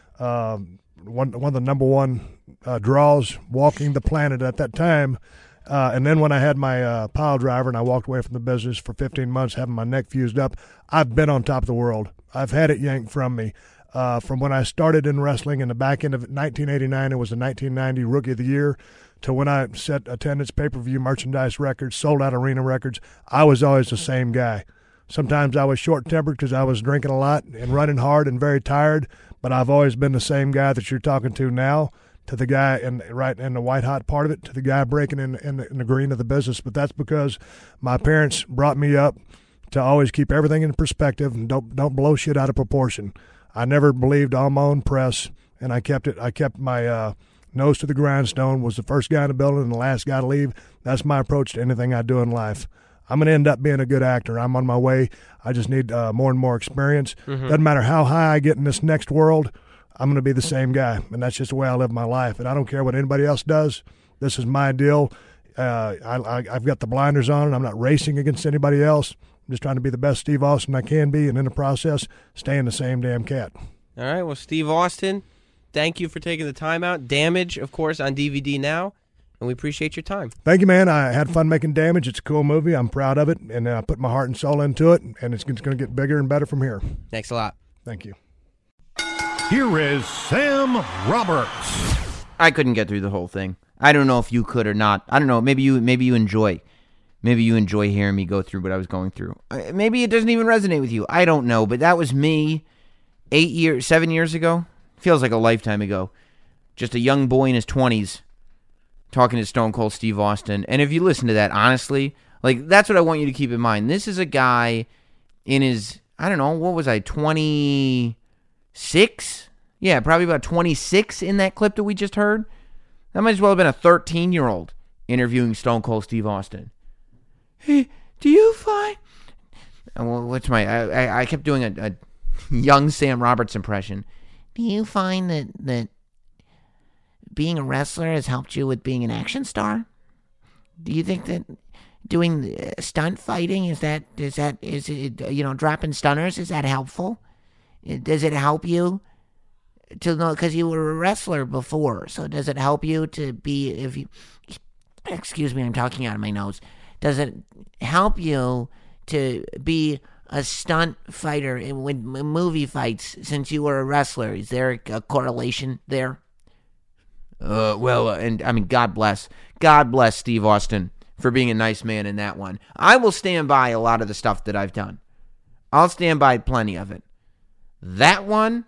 Uh, one one of the number one uh, draws walking the planet at that time. Uh, and then when I had my uh, pile driver and I walked away from the business for fifteen months having my neck fused up, I've been on top of the world. I've had it yanked from me. Uh, from when I started in wrestling in the back end of nineteen eighty-nine, it was the nineteen ninety Rookie of the Year, to when I set attendance, pay-per-view, merchandise records, sold out arena records, I was always the same guy. Sometimes I was short-tempered because I was drinking a lot and running hard and very tired, but I've always been the same guy that you're talking to now, to the guy in right in the white hot part of it, to the guy breaking in, in, the, in the green of the business. But that's because my parents brought me up to always keep everything in perspective and don't don't blow shit out of proportion. I never believed on my own press, and I kept it. I kept my uh, nose to the grindstone. Was the first guy in the building and the last guy to leave. That's my approach to anything I do in life. I'm going to end up being a good actor. I'm on my way. I just need uh, more and more experience. Mm-hmm. Doesn't matter how high I get in this next world, I'm going to be the same guy, and that's just the way I live my life. And I don't care what anybody else does. This is my deal. Uh, I, I, I've got the blinders on, and I'm not racing against anybody else. I'm just trying to be the best Steve Austin I can be, and in the process, staying the same damn cat. All right, well, Steve Austin, thank you for taking the time out. Damage, of course, on D V D now, and we appreciate your time. Thank you, man. I had fun making Damage. It's a cool movie. I'm proud of it, and I put my heart and soul into it, and it's, it's going to get bigger and better from here. Thanks a lot. Thank you. Here is Sam Roberts. I couldn't get through the whole thing. I don't know if you could or not. I don't know. Maybe you maybe you enjoy. Maybe you enjoy hearing me go through what I was going through. Uh, Maybe it doesn't even resonate with you. I don't know. But that was me eight years, seven years ago. Feels like a lifetime ago. Just a young boy in his twenties talking to Stone Cold Steve Austin. And if you listen to that, honestly, like that's what I want you to keep in mind. This is a guy in his, I don't know, what was I, twenty-six? Yeah, probably about twenty-six in that clip that we just heard. That might as well have been a thirteen-year-old interviewing Stone Cold Steve Austin. Hey, do you find... Well, what's my... I, I, I kept doing a, a young Sam Roberts impression. Do you find that, that being a wrestler has helped you with being an action star? Do you think that doing uh, stunt fighting, is that, is that, is it, you know, dropping stunners, is that helpful? Does it help you to know, because you were a wrestler before, so does it help you to be, if you, excuse me, I'm talking out of my nose, does it help you to be a stunt fighter in, in movie fights since you were a wrestler? Is there a correlation there? Uh, well, uh, and I mean, God bless, God bless Steve Austin for being a nice man in that one. I will stand by a lot of the stuff that I've done. I'll stand by plenty of it. That one,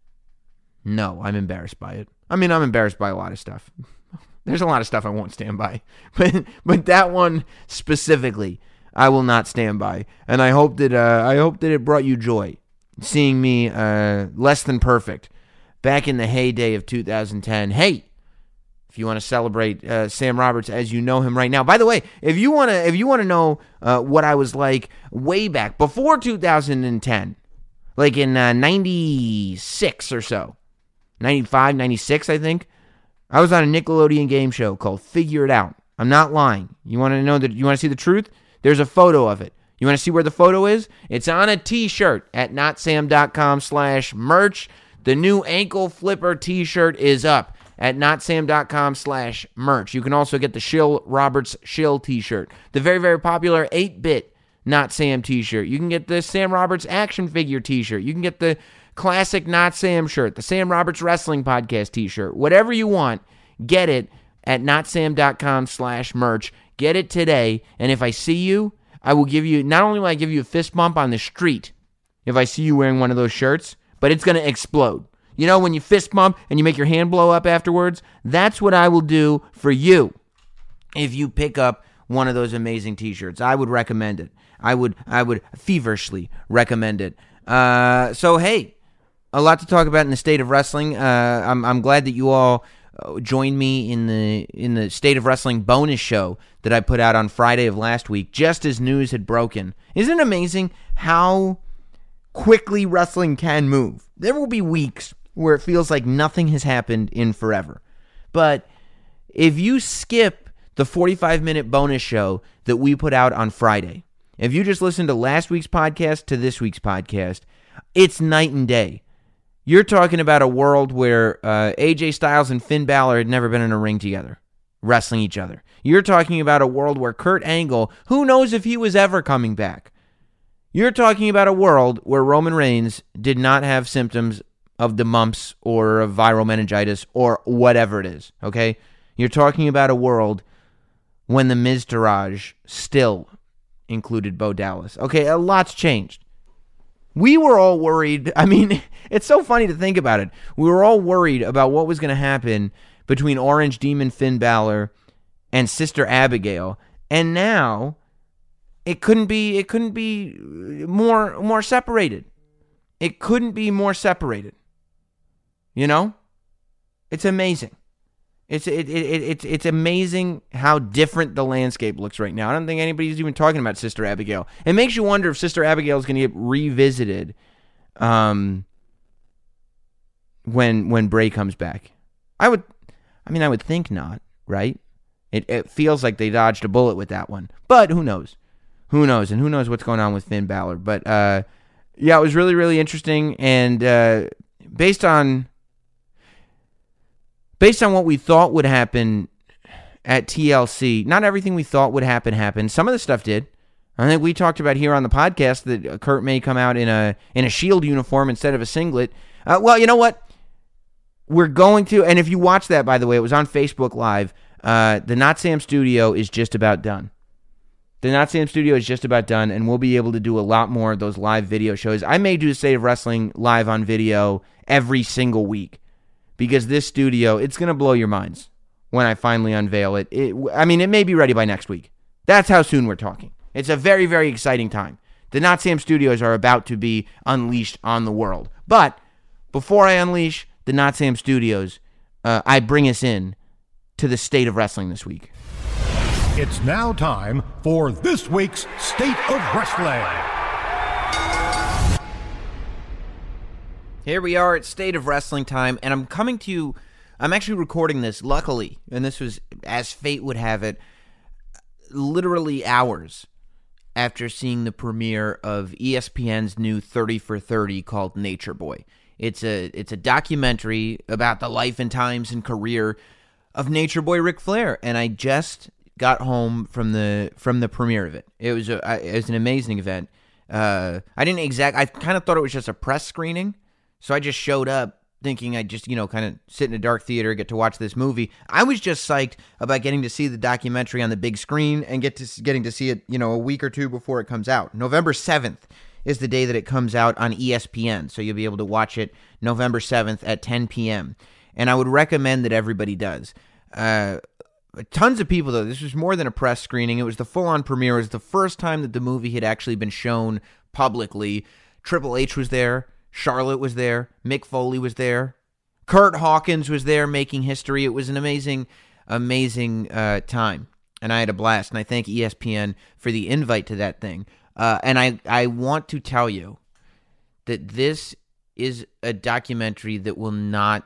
no, I'm embarrassed by it. I mean, I'm embarrassed by a lot of stuff. There's a lot of stuff I won't stand by. But but that one specifically, I will not stand by. And I hope that uh, I hope that it brought you joy, seeing me uh, less than perfect back in the heyday of two thousand ten. Hey, if you want to celebrate uh, Sam Roberts as you know him right now. By the way, if you want to if you want to know uh, what I was like way back before two thousand ten, like in uh, ninety-six or so, ninety-five, ninety-six, I think, I was on a Nickelodeon game show called Figure It Out. I'm not lying. You want to know that? You want to see the truth? There's a photo of it. You want to see where the photo is? It's on a t-shirt at notsam.com slash merch. The new ankle flipper t-shirt is up at notsam.com slash merch. You can also get the Shill Roberts Shill t-shirt, the very, very popular eight-bit Not Sam t-shirt. You can get the Sam Roberts action figure t-shirt. You can get the classic Not Sam shirt, the Sam Roberts Wrestling Podcast t-shirt. Whatever you want, get it at notsam.com slash merch. Get it today, and if I see you, I will give you, not only will I give you a fist bump on the street if I see you wearing one of those shirts, but it's going to explode. You know, when you fist bump and you make your hand blow up afterwards, that's what I will do for you if you pick up one of those amazing t-shirts. I would recommend it. I would I would feverishly recommend it. Uh, so, hey, a lot to talk about in the state of wrestling. Uh, I'm I'm glad that you all joined me in the in the State of Wrestling bonus show that I put out on Friday of last week, just as news had broken. Isn't it amazing how quickly wrestling can move? There will be weeks where it feels like nothing has happened in forever. But if you skip the forty-five minute bonus show that we put out on Friday, if you just listen to last week's podcast to this week's podcast, it's night and day. You're talking about a world where uh, A J Styles and Finn Balor had never been in a ring together, wrestling each other. You're talking about a world where Kurt Angle, who knows if he was ever coming back. You're talking about a world where Roman Reigns did not have symptoms of the mumps or of viral meningitis or whatever it is, okay? You're talking about a world when the Miztourage still included Bo Dallas. Okay, a lot's changed. We were all worried. I mean, it's so funny to think about it. We were all worried about what was going to happen between Orange Demon Finn Balor and Sister Abigail, and now it couldn't be. It couldn't be more more separated. It couldn't be more separated. You know, it's amazing. It's it, it, it it's it's amazing how different the landscape looks right now. I don't think anybody's even talking about Sister Abigail. It makes you wonder if Sister Abigail is going to get revisited um, when when Bray comes back. I would, I mean, I would think not, right? It it feels like they dodged a bullet with that one, but who knows? Who knows? And who knows what's going on with Finn Balor? But uh, yeah, it was really really interesting, and uh, based on. Based on what we thought would happen at T L C, not everything we thought would happen happened. Some of the stuff did. I think we talked about here on the podcast that Kurt may come out in a in a Shield uniform instead of a singlet. Uh, well, you know what? We're going to, and if you watch that, by the way, it was on Facebook Live. Uh, the Not Sam Studio is just about done. The Not Sam Studio is just about done, and we'll be able to do a lot more of those live video shows. I may do the State of Wrestling live on video every single week. Because this studio, it's going to blow your minds when I finally unveil it. it. I mean, it may be ready by next week. That's how soon we're talking. It's a very, very exciting time. The Not Sam Studios are about to be unleashed on the world. But before I unleash the Not Sam Studios, uh, I bring us in to the State of Wrestling this week. It's now time for this week's State of Wrestling. Here we are at State of Wrestling time, and I'm coming to you, I'm actually recording this, luckily, and this was, as fate would have it, literally hours after seeing the premiere of E S P N's new thirty for thirty called Nature Boy. It's a it's a documentary about the life and times and career of Nature Boy Ric Flair, and I just got home from the from the premiere of it. It was a it was an amazing event. Uh, I didn't exact. I kind of thought it was just a press screening, so I just showed up thinking I'd just, you know, kind of sit in a dark theater, get to watch this movie. I was just psyched about getting to see the documentary on the big screen and get to getting to see it, you know, a week or two before it comes out. November seventh is the day that it comes out on E S P N, so you'll be able to watch it November seventh at ten p.m. And I would recommend that everybody does. Uh, tons of people, though. This was more than a press screening. It was the full-on premiere. It was the first time that the movie had actually been shown publicly. Triple H was there. Charlotte was there. Mick Foley was there. Kurt Hawkins was there making history. It was an amazing, amazing uh, time. And I had a blast. And I thank E S P N for the invite to that thing. Uh, and I, I want to tell you that this is a documentary that will not,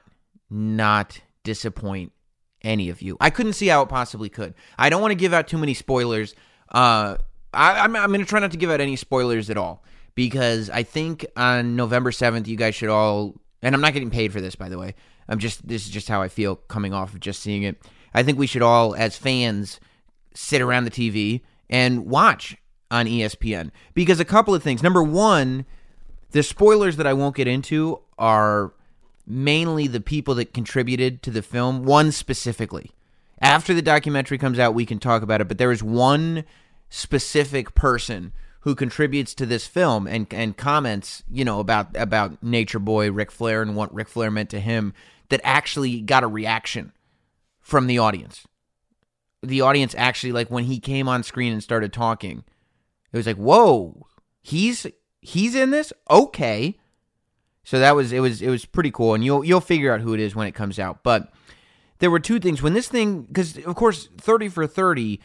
not disappoint any of you. I couldn't see how it possibly could. I don't want to give out too many spoilers. Uh, I, I'm, I'm going to try not to give out any spoilers at all. Because I think on November seventh, you guys should all, and I'm not getting paid for this, by the way. I'm just, this is just how I feel coming off of just seeing it. I think we should all, as fans, sit around the T V and watch on E S P N. Because a couple of things. Number one, the spoilers that I won't get into are mainly the people that contributed to the film, one specifically. After the documentary comes out, we can talk about it, but there is one specific person who contributes to this film and and comments, you know, about about Nature Boy Ric Flair and what Ric Flair meant to him, that actually got a reaction from the audience. The audience actually, like, when he came on screen and started talking, it was like, whoa, he's he's in this? Okay. So that was it was it was pretty cool, and you'll you'll figure out who it is when it comes out. But there were two things when this thing, because of course thirty for thirty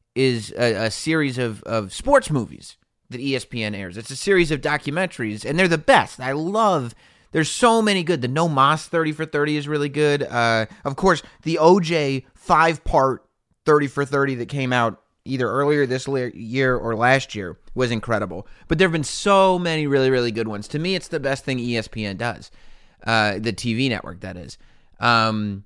is a, a series of of sports movies that E S P N airs. It's a series of documentaries, and they're the best. I love, there's so many good. The No Mas thirty for thirty is really good. Uh, of course, the O J five-part thirty for thirty that came out either earlier this year or last year was incredible. But there have been so many really, really good ones. To me, it's the best thing E S P N does. Uh, the T V network, that is. Um,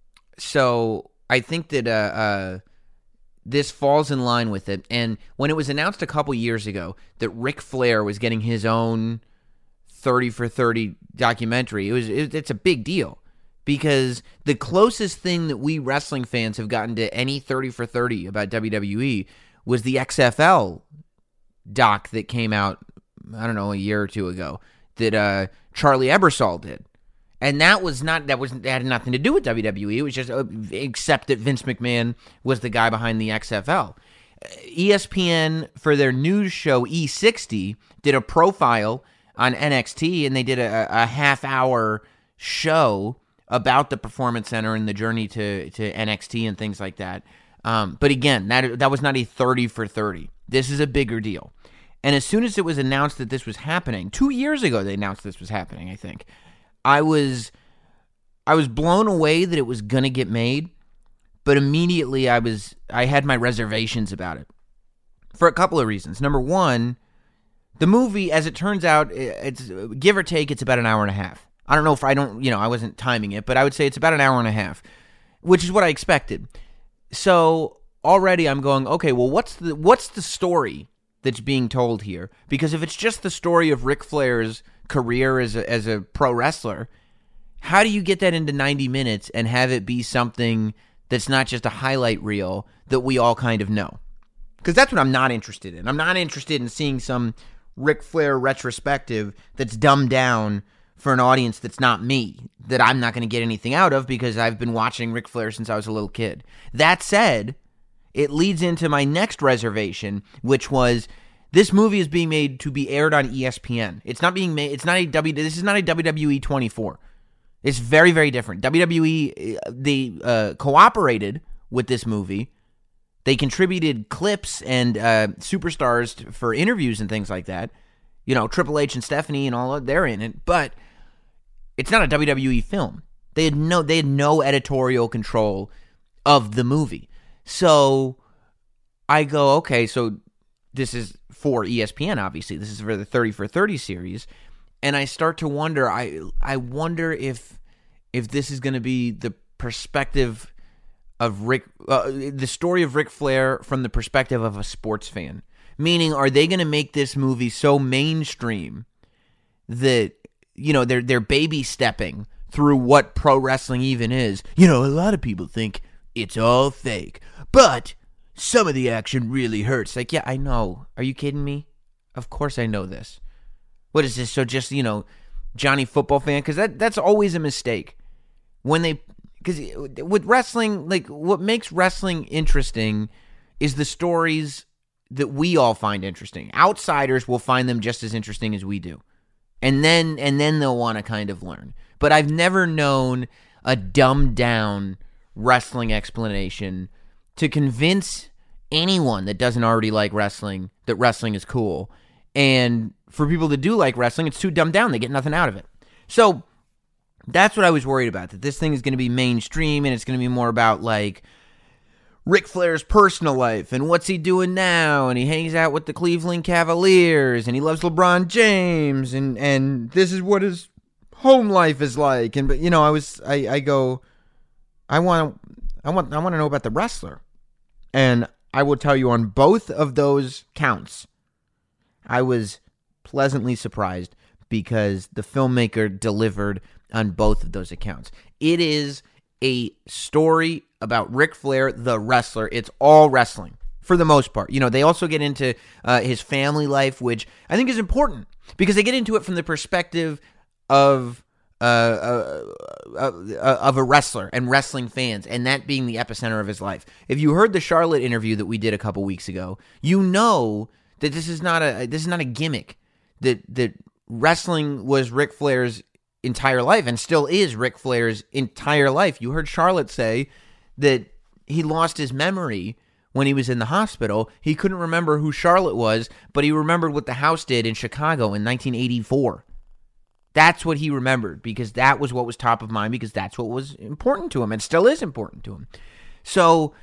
so I think that... Uh, uh, This falls in line with it. And when it was announced a couple years ago that Ric Flair was getting his own thirty for thirty documentary, it was it, it's a big deal. Because the closest thing that we wrestling fans have gotten to any thirty for thirty about W W E was the X F L doc that came out, I don't know, a year or two ago, that uh, Charlie Ebersol did. And that was not, that was that had nothing to do with W W E. It was just, uh, except that Vince McMahon was the guy behind the X F L. E S P N, for their news show E sixty, did a profile on N X T, and they did a, a half-hour show about the Performance Center and the journey to, to N X T and things like that. Um, but again, that that was not a thirty for thirty. This is a bigger deal. And as soon as it was announced that this was happening, two years ago they announced this was happening, I think, I was I was blown away that it was going to get made, but immediately I was I had my reservations about it for a couple of reasons. Number one, the movie, as it turns out, it's give or take, it's about an hour and a half. I don't know if I don't, you know, I wasn't timing it, but I would say it's about an hour and a half, which is what I expected. So already I'm going, okay, well, what's the what's the story that's being told here? Because if it's just the story of Ric Flair's career as a, as a pro wrestler, how do you get that into ninety minutes and have it be something that's not just a highlight reel that we all kind of know? Because that's what I'm not interested in. I'm not interested in seeing some Ric Flair retrospective that's dumbed down for an audience that's not me, that I'm not going to get anything out of because I've been watching Ric Flair since I was a little kid. That said, it leads into my next reservation, which was this movie is being made to be aired on E S P N. It's not being made. It's not a W. This is not a W W E twenty-four. It's very, very different. W W E, they uh, cooperated with this movie. They contributed clips and uh, superstars for interviews and things like that. You know, Triple H and Stephanie and all of, they're in it, but it's not a W W E film. They had no, they had no editorial control of the movie. So I go, okay, so this is for E S P N, obviously. This is for the thirty for thirty series. And I start to wonder, I I wonder if if this is going to be the perspective of Rick, uh, the story of Ric Flair from the perspective of a sports fan. Meaning, are they going to make this movie so mainstream that, you know, they're they're baby stepping through what pro wrestling even is? You know, a lot of people think it's all fake, but some of the action really hurts. Like, yeah, I know. Are you kidding me? Of course I know this. What is this? So just, you know, Johnny football fan? Because that, that's always a mistake. When they, because with wrestling, like, what makes wrestling interesting is the stories that we all find interesting. Outsiders will find them just as interesting as we do. And then, and then they'll want to kind of learn. But I've never known a dumbed down wrestling explanation to convince anyone that doesn't already like wrestling that wrestling is cool. And for people that do like wrestling, it's too dumbed down. They get nothing out of it. So that's what I was worried about, that this thing is going to be mainstream and it's going to be more about, like, Ric Flair's personal life and what's he doing now, and he hangs out with the Cleveland Cavaliers and he loves LeBron James, and, and this is what his home life is like. And, but, you know, I was, I, I go, I want, I want, I want to know about the wrestler. And I will tell you, on both of those counts, I was pleasantly surprised because the filmmaker delivered on both of those accounts. It is a story about Ric Flair, the wrestler. It's all wrestling for the most part. You know, they also get into uh, his family life, which I think is important because they get into it from the perspective of uh, uh, uh, of a wrestler and wrestling fans, and that being the epicenter of his life. If you heard the Charlotte interview that we did a couple weeks ago, you know that this is not a this is not a gimmick. That that wrestling was Ric Flair's entire life and still is Ric Flair's entire life. You heard Charlotte say that he lost his memory when he was in the hospital. He couldn't remember who Charlotte was, but he remembered what the house did in Chicago in nineteen eighty-four. That's what he remembered because that was what was top of mind, because that's what was important to him and still is important to him. So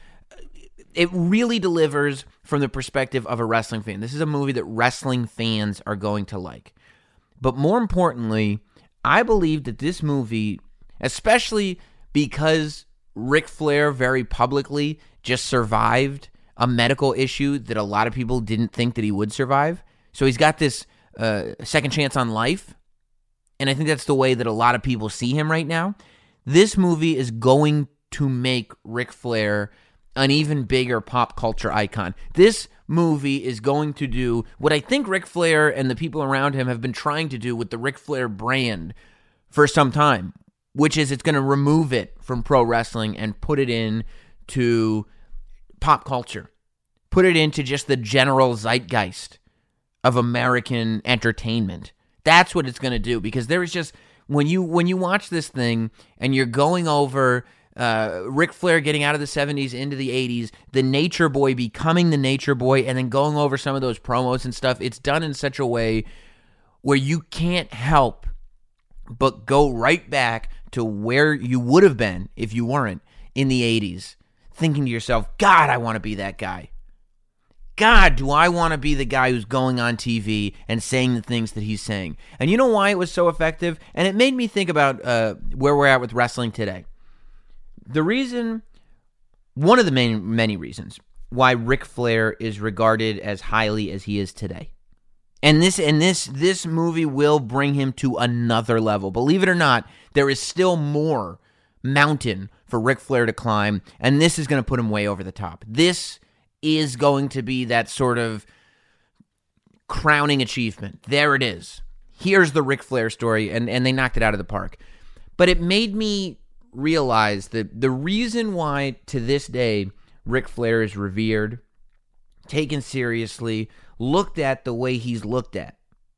it really delivers from the perspective of a wrestling fan. This is a movie that wrestling fans are going to like. But more importantly, I believe that this movie, especially because Ric Flair very publicly just survived a medical issue that a lot of people didn't think that he would survive. So he's got this uh, second chance on life. And I think that's the way that a lot of people see him right now. This movie is going to make Ric Flair an even bigger pop culture icon. This movie is going to do what I think Ric Flair and the people around him have been trying to do with the Ric Flair brand for some time, which is it's going to remove it from pro wrestling and put it in to pop culture. Put it into just the general zeitgeist of American entertainment. That's what it's going to do, because there is just, when you when you watch this thing and you're going over uh, Ric Flair getting out of the seventies into the eighties, the Nature Boy becoming the Nature Boy, and then going over some of those promos and stuff, it's done in such a way where you can't help but go right back to where you would have been if you weren't in the eighties, thinking to yourself, God, I want to be that guy. God, do I want to be the guy who's going on T V and saying the things that he's saying? And you know why it was so effective? And it made me think about uh, where we're at with wrestling today. The reason, one of the main, many reasons why Ric Flair is regarded as highly as he is today. And this and this this movie will bring him to another level. Believe it or not, there is still more mountain for Ric Flair to climb, and this is going to put him way over the top. This is going to be that sort of crowning achievement. There it is. Here's the Ric Flair story, and, and they knocked it out of the park. But it made me realize that the reason why to this day Ric Flair is revered, taken seriously, looked at the way he's looked at,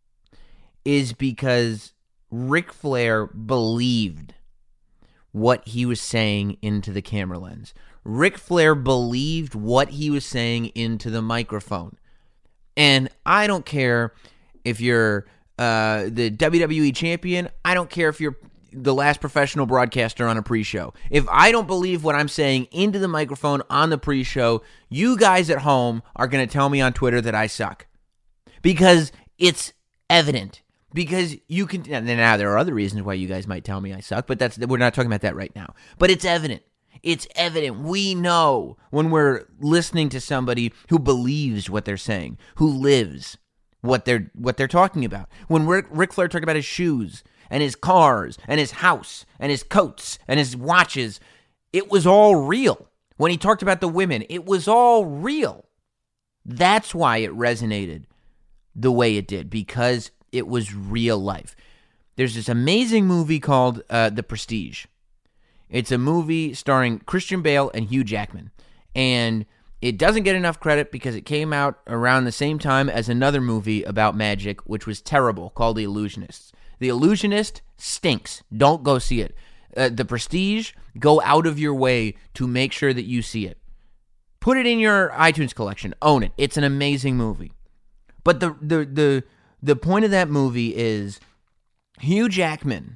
is because Ric Flair believed what he was saying into the camera lens. Ric Flair believed what he was saying into the microphone. And I don't care if you're uh, the W W E champion. I don't care if you're the last professional broadcaster on a pre-show. If I don't believe what I'm saying into the microphone on the pre-show, you guys at home are going to tell me on Twitter that I suck. because it's evident. Because you can, and now there are other reasons why you guys might tell me I suck, but that's we're not talking about that right now. But it's evident. It's evident. We know when we're listening to somebody who believes what they're saying, who lives what they're what they're talking about. When Ric, Ric Flair talked about his shoes and his cars and his house and his coats and his watches, it was all real. When he talked about the women, it was all real. That's why it resonated the way it did, because it was real life. There's this amazing movie called uh, The Prestige. It's a movie starring Christian Bale and Hugh Jackman. And it doesn't get enough credit because it came out around the same time as another movie about magic, which was terrible, called The Illusionists. The Illusionist stinks. Don't go see it. Uh, the Prestige, go out of your way to make sure that you see it. Put it in your iTunes collection. Own it. It's an amazing movie. But the the the the point of that movie is Hugh Jackman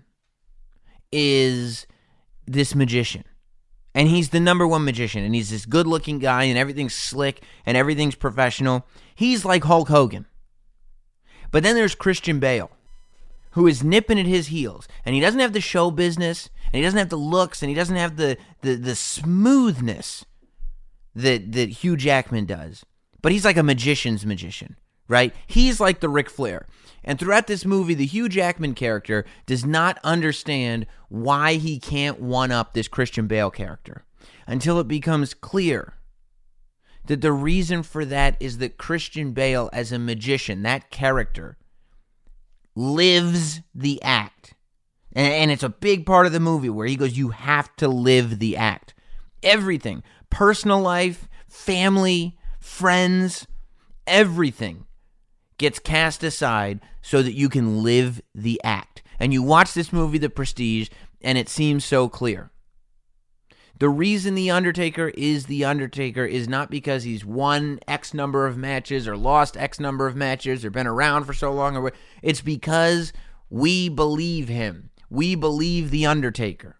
is this magician. And he's the number one magician. And he's this good-looking guy, and everything's slick, and everything's professional. He's like Hulk Hogan. But then there's Christian Bale, who is nipping at his heels. And he doesn't have the show business, and he doesn't have the looks, and he doesn't have the the, the smoothness that, that Hugh Jackman does. But he's like a magician's magician, right? He's like the Ric Flair. And throughout this movie, the Hugh Jackman character does not understand why he can't one-up this Christian Bale character until it becomes clear that the reason for that is that Christian Bale, as a magician, that character, lives the act. And, and it's a big part of the movie where he goes, you have to live the act. Everything. Personal life, family, friends, everything gets cast aside so that you can live the act. And you watch this movie, The Prestige, and it seems so clear. The reason The Undertaker is The Undertaker is not because he's won X number of matches or lost X number of matches or been around for so long. Or it's because we believe him. We believe The Undertaker.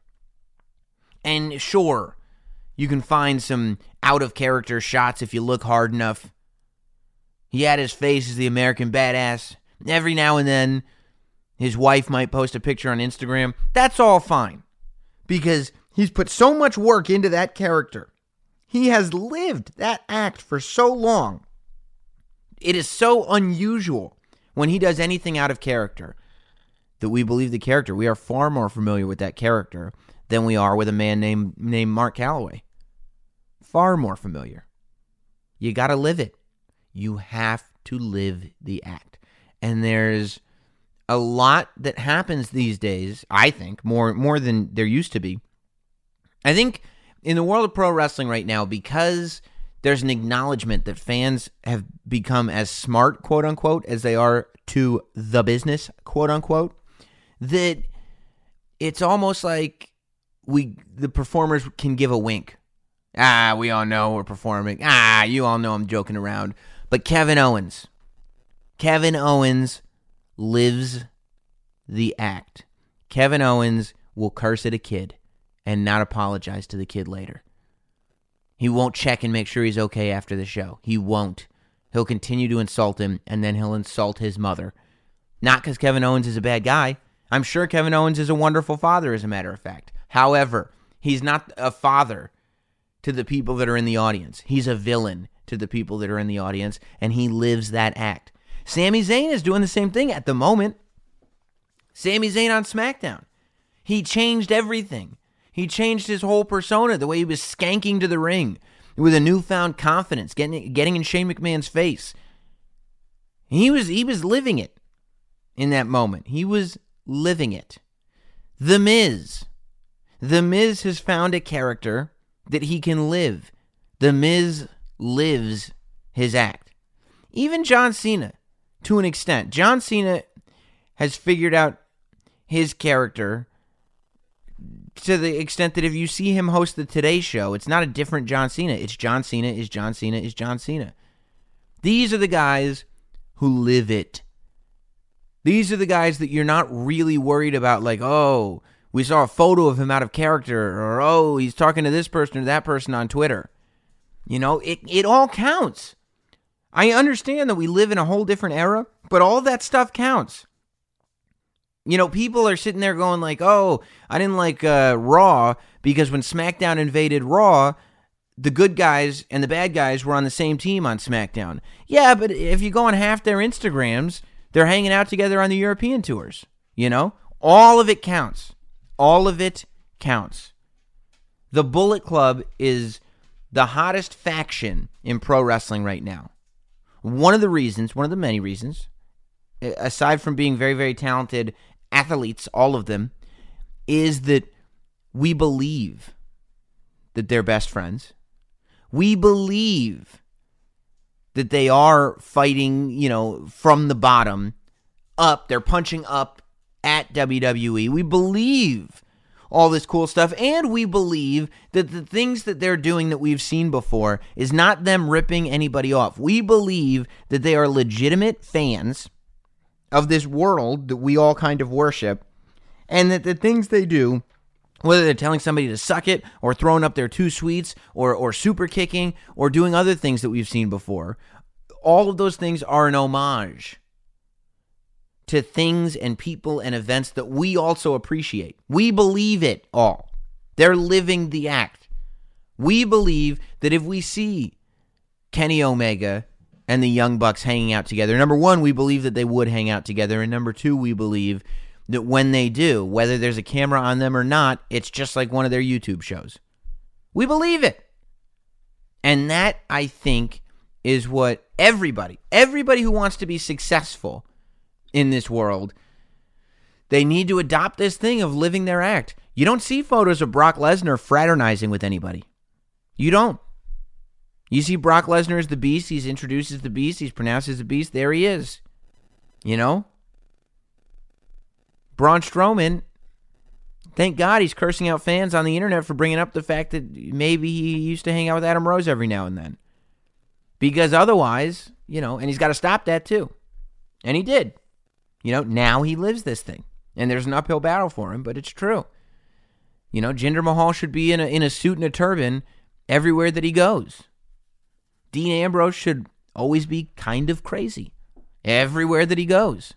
And sure, you can find some out-of-character shots if you look hard enough. He had his face as the American Badass. Every now and then, his wife might post a picture on Instagram. That's all fine. Because he's put so much work into that character. He has lived that act for so long. It is so unusual when he does anything out of character that we believe the character. We are far more familiar with that character than we are with a man named, named Mark Calloway. Far more familiar. You got to live it. You have to live the act. And there's a lot that happens these days, I think, more more than there used to be. I think in the world of pro wrestling right now, because there's an acknowledgement that fans have become as smart, quote unquote, as they are to the business, quote unquote, that it's almost like we the performers can give a wink. Ah, we all know we're performing. Ah, you all know I'm joking around. But Kevin Owens, Kevin Owens lives the act. Kevin Owens will curse at a kid and not apologize to the kid later. He won't check and make sure he's okay after the show. He won't. He'll continue to insult him, and then he'll insult his mother. Not because Kevin Owens is a bad guy. I'm sure Kevin Owens is a wonderful father, as a matter of fact. However, he's not a father to the people that are in the audience. He's a villain to the people that are in the audience, and he lives that act. Sami Zayn is doing the same thing at the moment. Sami Zayn on SmackDown. He changed everything. He changed his whole persona, the way he was skanking to the ring with a newfound confidence, getting getting in Shane McMahon's face. He was he was living it in that moment. He was living it. The Miz. The Miz has found a character that he can live. The Miz lives his act. Even John Cena, to an extent. John Cena has figured out his character to the extent that if you see him host the Today Show, it's not a different John Cena. It's John Cena is John Cena is John Cena. These are the guys who live it. These are the guys that you're not really worried about, like, oh, we saw a photo of him out of character, or, oh, he's talking to this person or that person on Twitter. You know, it, it all counts. I understand that we live in a whole different era, but all that stuff counts. You know, people are sitting there going like, oh, I didn't like uh, Raw because when SmackDown invaded Raw, the good guys and the bad guys were on the same team on SmackDown. Yeah, but if you go on half their Instagrams, they're hanging out together on the European tours. You know? All of it counts. All of it counts. The Bullet Club is the hottest faction in pro wrestling right now. One of the reasons, one of the many reasons, aside from being very, very talented athletes, all of them, is that we believe that they're best friends. We believe that they are fighting, you know, from the bottom up. They're punching up at W W E. We believe all this cool stuff, and we believe that the things that they're doing that we've seen before is not them ripping anybody off. We believe that they are legitimate fans of this world that we all kind of worship, and that the things they do, whether they're telling somebody to suck it, or throwing up their two sweets, or or super kicking, or doing other things that we've seen before, all of those things are an homage to things and people and events that we also appreciate. We believe it all. They're living the act. We believe that if we see Kenny Omega and the Young Bucks hanging out together, number one, we believe that they would hang out together, and number two, we believe that when they do, whether there's a camera on them or not, it's just like one of their YouTube shows. We believe it. And that, I think, is what everybody, everybody who wants to be successful in this world, they need to adopt this thing of living their act. You don't see photos of Brock Lesnar fraternizing with anybody. You don't. You see Brock Lesnar as the Beast. He's introduced as the Beast. He's pronounced as the Beast. There he is. You know? Braun Strowman, thank God he's cursing out fans on the internet for bringing up the fact that maybe he used to hang out with Adam Rose every now and then. Because otherwise, you know, and he's got to stop that too. And he did. You know, now he lives this thing. And there's an uphill battle for him, but it's true. You know, Jinder Mahal should be in a, in a suit and a turban everywhere that he goes. Dean Ambrose should always be kind of crazy everywhere that he goes.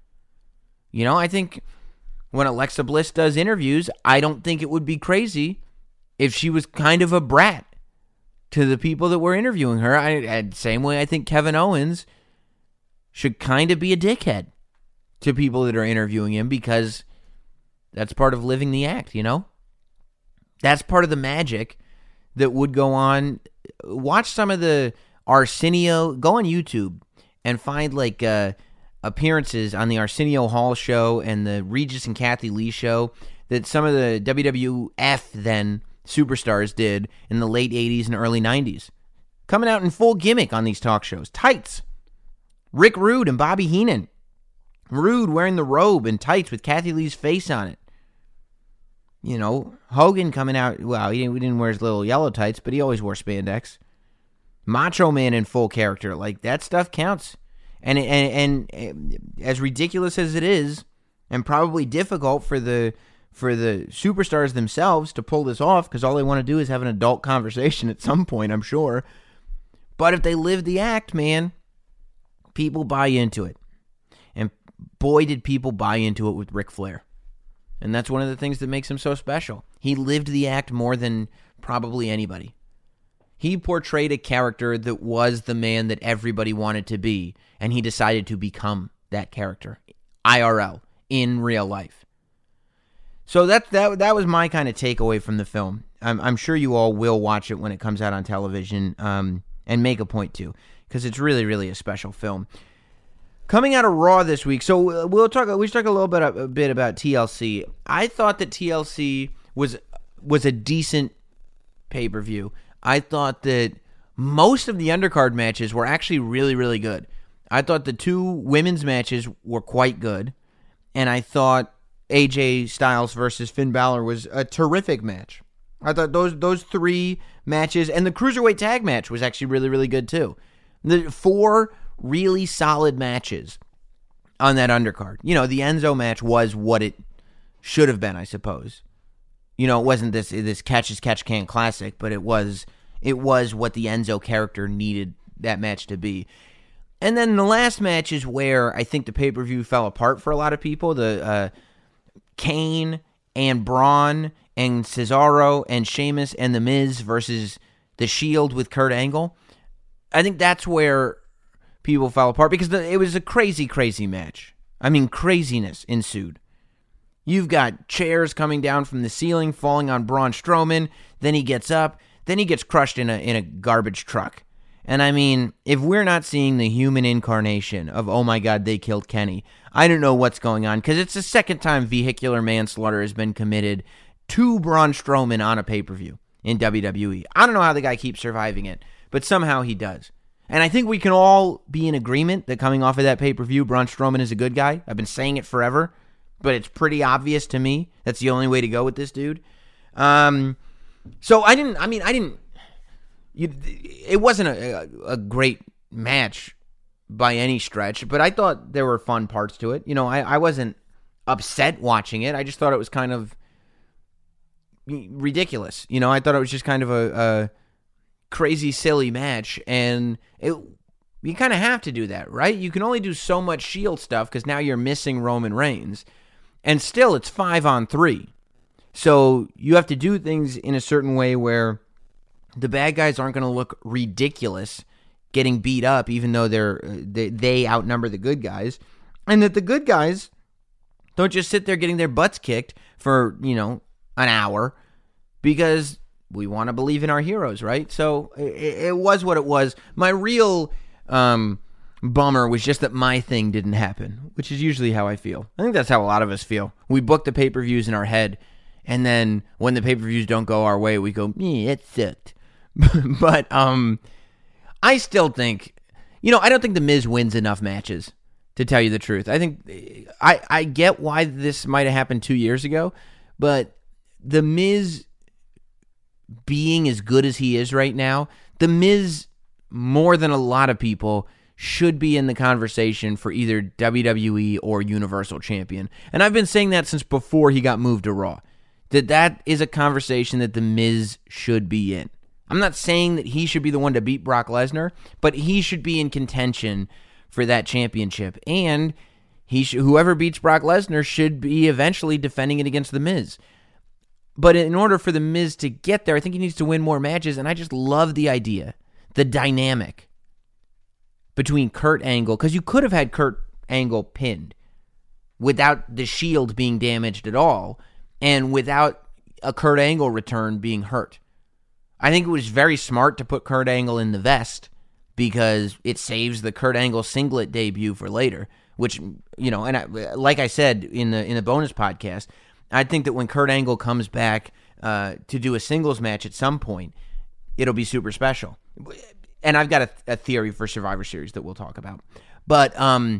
You know, I think when Alexa Bliss does interviews, I don't think it would be crazy if she was kind of a brat to the people that were interviewing her. I, I same way I think Kevin Owens should kind of be a dickhead to people that are interviewing him, because that's part of living the act, you know? That's part of the magic that would go on. Watch some of the Arsenio, go on YouTube and find like uh, appearances on the Arsenio Hall show and the Regis and Kathy Lee show that some of the W W F then superstars did in the late eighties and early nineties. Coming out in full gimmick on these talk shows. Tights. Rick Rude and Bobby Heenan. Rude wearing the robe and tights with Kathy Lee's face on it. You know, Hogan coming out, well, he didn't, we didn't wear his little yellow tights, but he always wore spandex. Macho Man in full character, like that stuff counts. And, and and as ridiculous as it is, and probably difficult for the for the superstars themselves to pull this off, because all they want to do is have an adult conversation at some point, I'm sure. But if they live the act, man, people buy into it. And boy, did people buy into it with Ric Flair. And that's one of the things that makes him so special. He lived the act more than probably anybody. He portrayed a character that was the man that everybody wanted to be, and he decided to become that character, I R L, in real life. So that that that was my kind of takeaway from the film. I'm, I'm sure you all will watch it when it comes out on television, um, and make a point to, because it's really, really a special film. Coming out of Raw this week, so we'll talk. We should talk a little bit a bit about T L C. I thought that T L C was was a decent pay per view. I thought that most of the undercard matches were actually really, really good. I thought the two women's matches were quite good, and I thought A J Styles versus Finn Balor was a terrific match. I thought those those three matches, and the Cruiserweight Tag match was actually really, really good too. The four really solid matches on that undercard. You know, the Enzo match was what it should have been, I suppose. You know, it wasn't this this catch as catch can classic, but it was it was what the Enzo character needed that match to be. And then the last match is where I think the pay-per-view fell apart for a lot of people. The uh, Kane and Braun and Cesaro and Sheamus and The Miz versus The Shield with Kurt Angle. I think that's where people fell apart because the, it was a crazy, crazy match. I mean, craziness ensued. You've got chairs coming down from the ceiling, falling on Braun Strowman. Then he gets up. Then he gets crushed in a in a garbage truck. And I mean, if we're not seeing the human incarnation of, oh my God, they killed Kenny, I don't know what's going on, because it's the second time vehicular manslaughter has been committed to Braun Strowman on a pay-per-view in W W E. I don't know how the guy keeps surviving it, but somehow he does. And I think we can all be in agreement that coming off of that pay-per-view, Braun Strowman is a good guy. I've been saying it forever, but it's pretty obvious to me. That's the only way to go with this dude. Um, so I didn't, I mean, I didn't, You, it wasn't a, a great match by any stretch, but I thought there were fun parts to it. You know, I, I wasn't upset watching it. I just thought it was kind of ridiculous. You know, I thought it was just kind of a, a crazy, silly match, and it you kind of have to do that, right? You can only do so much Shield stuff because now you're missing Roman Reigns, and still it's five on three. So you have to do things in a certain way where the bad guys aren't going to look ridiculous getting beat up, even though they're they, they outnumber the good guys, and that the good guys don't just sit there getting their butts kicked for, you know, an hour because we want to believe in our heroes, right? So it, it was what it was. My real um, bummer was just that my thing didn't happen, which is usually how I feel. I think that's how a lot of us feel. We book the pay-per-views in our head, and then when the pay-per-views don't go our way, we go, "Yeah, it sucked." But um, I still think, you know, I don't think The Miz wins enough matches, to tell you the truth. I think, I, I get why this might have happened two years ago, but The Miz being as good as he is right now, The Miz, more than a lot of people, should be in the conversation for either W W E or Universal Champion. And I've been saying that since before he got moved to Raw, that that is a conversation that The Miz should be in. I'm not saying that he should be the one to beat Brock Lesnar, but he should be in contention for that championship. And he sh- whoever beats Brock Lesnar should be eventually defending it against The Miz. But in order for The Miz to get there, I think he needs to win more matches, and I just love the idea, the dynamic between Kurt Angle, because you could have had Kurt Angle pinned without the Shield being damaged at all, and without a Kurt Angle return being hurt. I think it was very smart to put Kurt Angle in the vest because it saves the Kurt Angle singlet debut for later, which, you know, and I, like I said in the in the bonus podcast, I think that when Kurt Angle comes back uh, to do a singles match at some point, it'll be super special. And I've got a, a theory for Survivor Series that we'll talk about. But, um,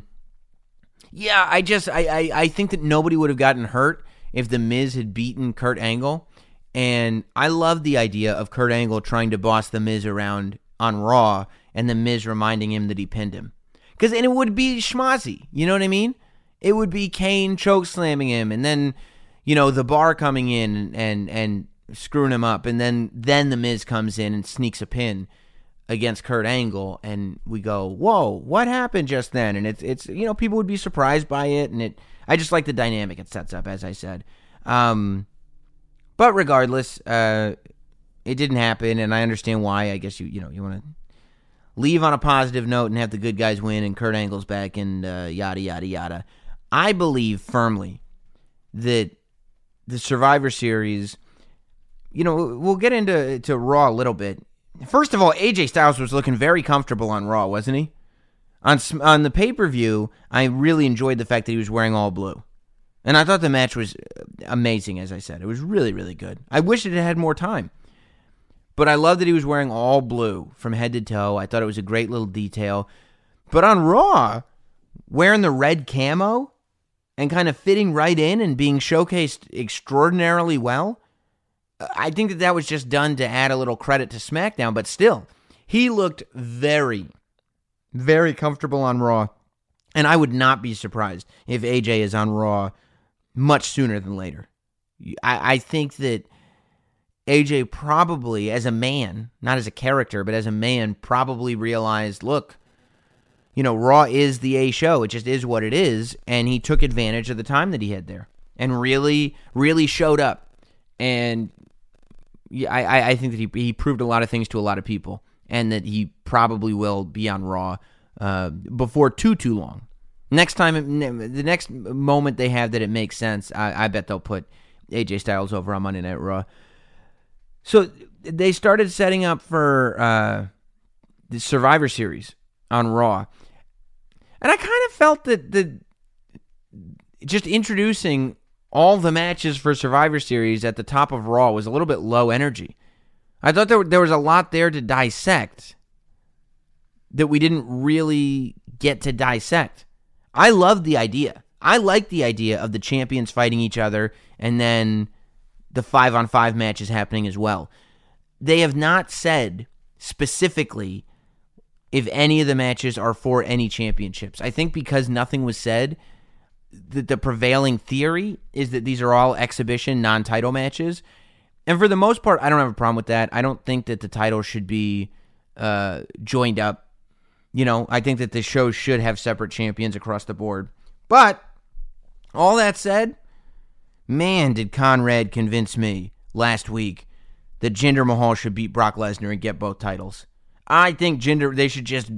yeah, I just, I, I, I think that nobody would have gotten hurt if The Miz had beaten Kurt Angle. And I love the idea of Kurt Angle trying to boss The Miz around on Raw and The Miz reminding him that he pinned him. Because, and it would be schmozzy, you know what I mean? It would be Kane choke slamming him, and then, you know, the Bar coming in and, and, and screwing him up, and then, then The Miz comes in and sneaks a pin against Kurt Angle, and we go, whoa, what happened just then? And it's, it's you know, people would be surprised by it, and it, I just like the dynamic it sets up, as I said. Um... But regardless, uh, it didn't happen, and I understand why. I guess you you know you want to leave on a positive note and have the good guys win, and Kurt Angle's back, and uh, yada yada yada. I believe firmly that the Survivor Series, you know, we'll get into to Raw a little bit. First of all, A J Styles was looking very comfortable on Raw, wasn't he? On on the pay per view, I really enjoyed the fact that he was wearing all blue. And I thought the match was amazing, as I said. It was really, really good. I wish it had had more time. But I love that he was wearing all blue from head to toe. I thought it was a great little detail. But on Raw, wearing the red camo and kind of fitting right in and being showcased extraordinarily well, I think that that was just done to add a little credit to SmackDown. But still, he looked very, very comfortable on Raw. And I would not be surprised if A J is on Raw much sooner than later. I, I think that A J probably, as a man, not as a character, but as a man, probably realized, look, You know, Raw is the A show. It just is what it is. And he took advantage of the time that he had there and really, really showed up. And yeah, I, I think that he, he proved a lot of things to a lot of people, and that he probably will be on Raw uh, before too, too long. Next time, the next moment they have that it makes sense, I, I bet they'll put A J Styles over on Monday Night Raw. So they started setting up for uh, the Survivor Series on Raw. And I kind of felt that the just introducing all the matches for Survivor Series at the top of Raw was a little bit low energy. I thought there, there was a lot there to dissect that we didn't really get to dissect. I loved the idea. I like the idea of the champions fighting each other and then the five-on-five matches happening as well. They have not said specifically if any of the matches are for any championships. I think because nothing was said, the, the prevailing theory is that these are all exhibition, non-title matches. And for the most part, I don't have a problem with that. I don't think that the title should be uh, joined up. You know, I think that the show should have separate champions across the board. But, all that said, man, did Conrad convince me last week that Jinder Mahal should beat Brock Lesnar and get both titles. I think Jinder, they should just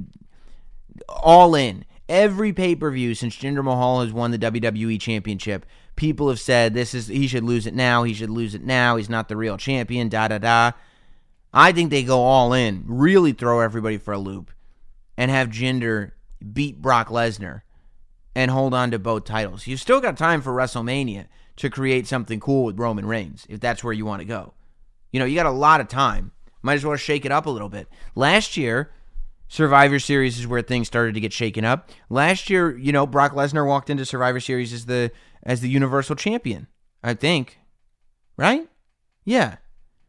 all in. Every pay-per-view since Jinder Mahal has won the W W E Championship, people have said this is he should lose it now, he should lose it now, he's not the real champion, da-da-da. I think they go all in, really throw everybody for a loop, and have Jinder beat Brock Lesnar and hold on to both titles. You've still got time for WrestleMania to create something cool with Roman Reigns, if that's where you want to go. You know, you got a lot of time. Might as well shake it up a little bit. Last year, Survivor Series is where things started to get shaken up. Last year, you know, Brock Lesnar walked into Survivor Series as the as the Universal Champion, I think. Right? Yeah.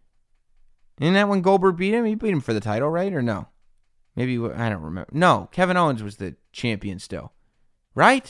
Isn't that when Goldberg beat him? He beat him for the title, right? Or no? Maybe, I don't remember. No, Kevin Owens was the champion still. Right?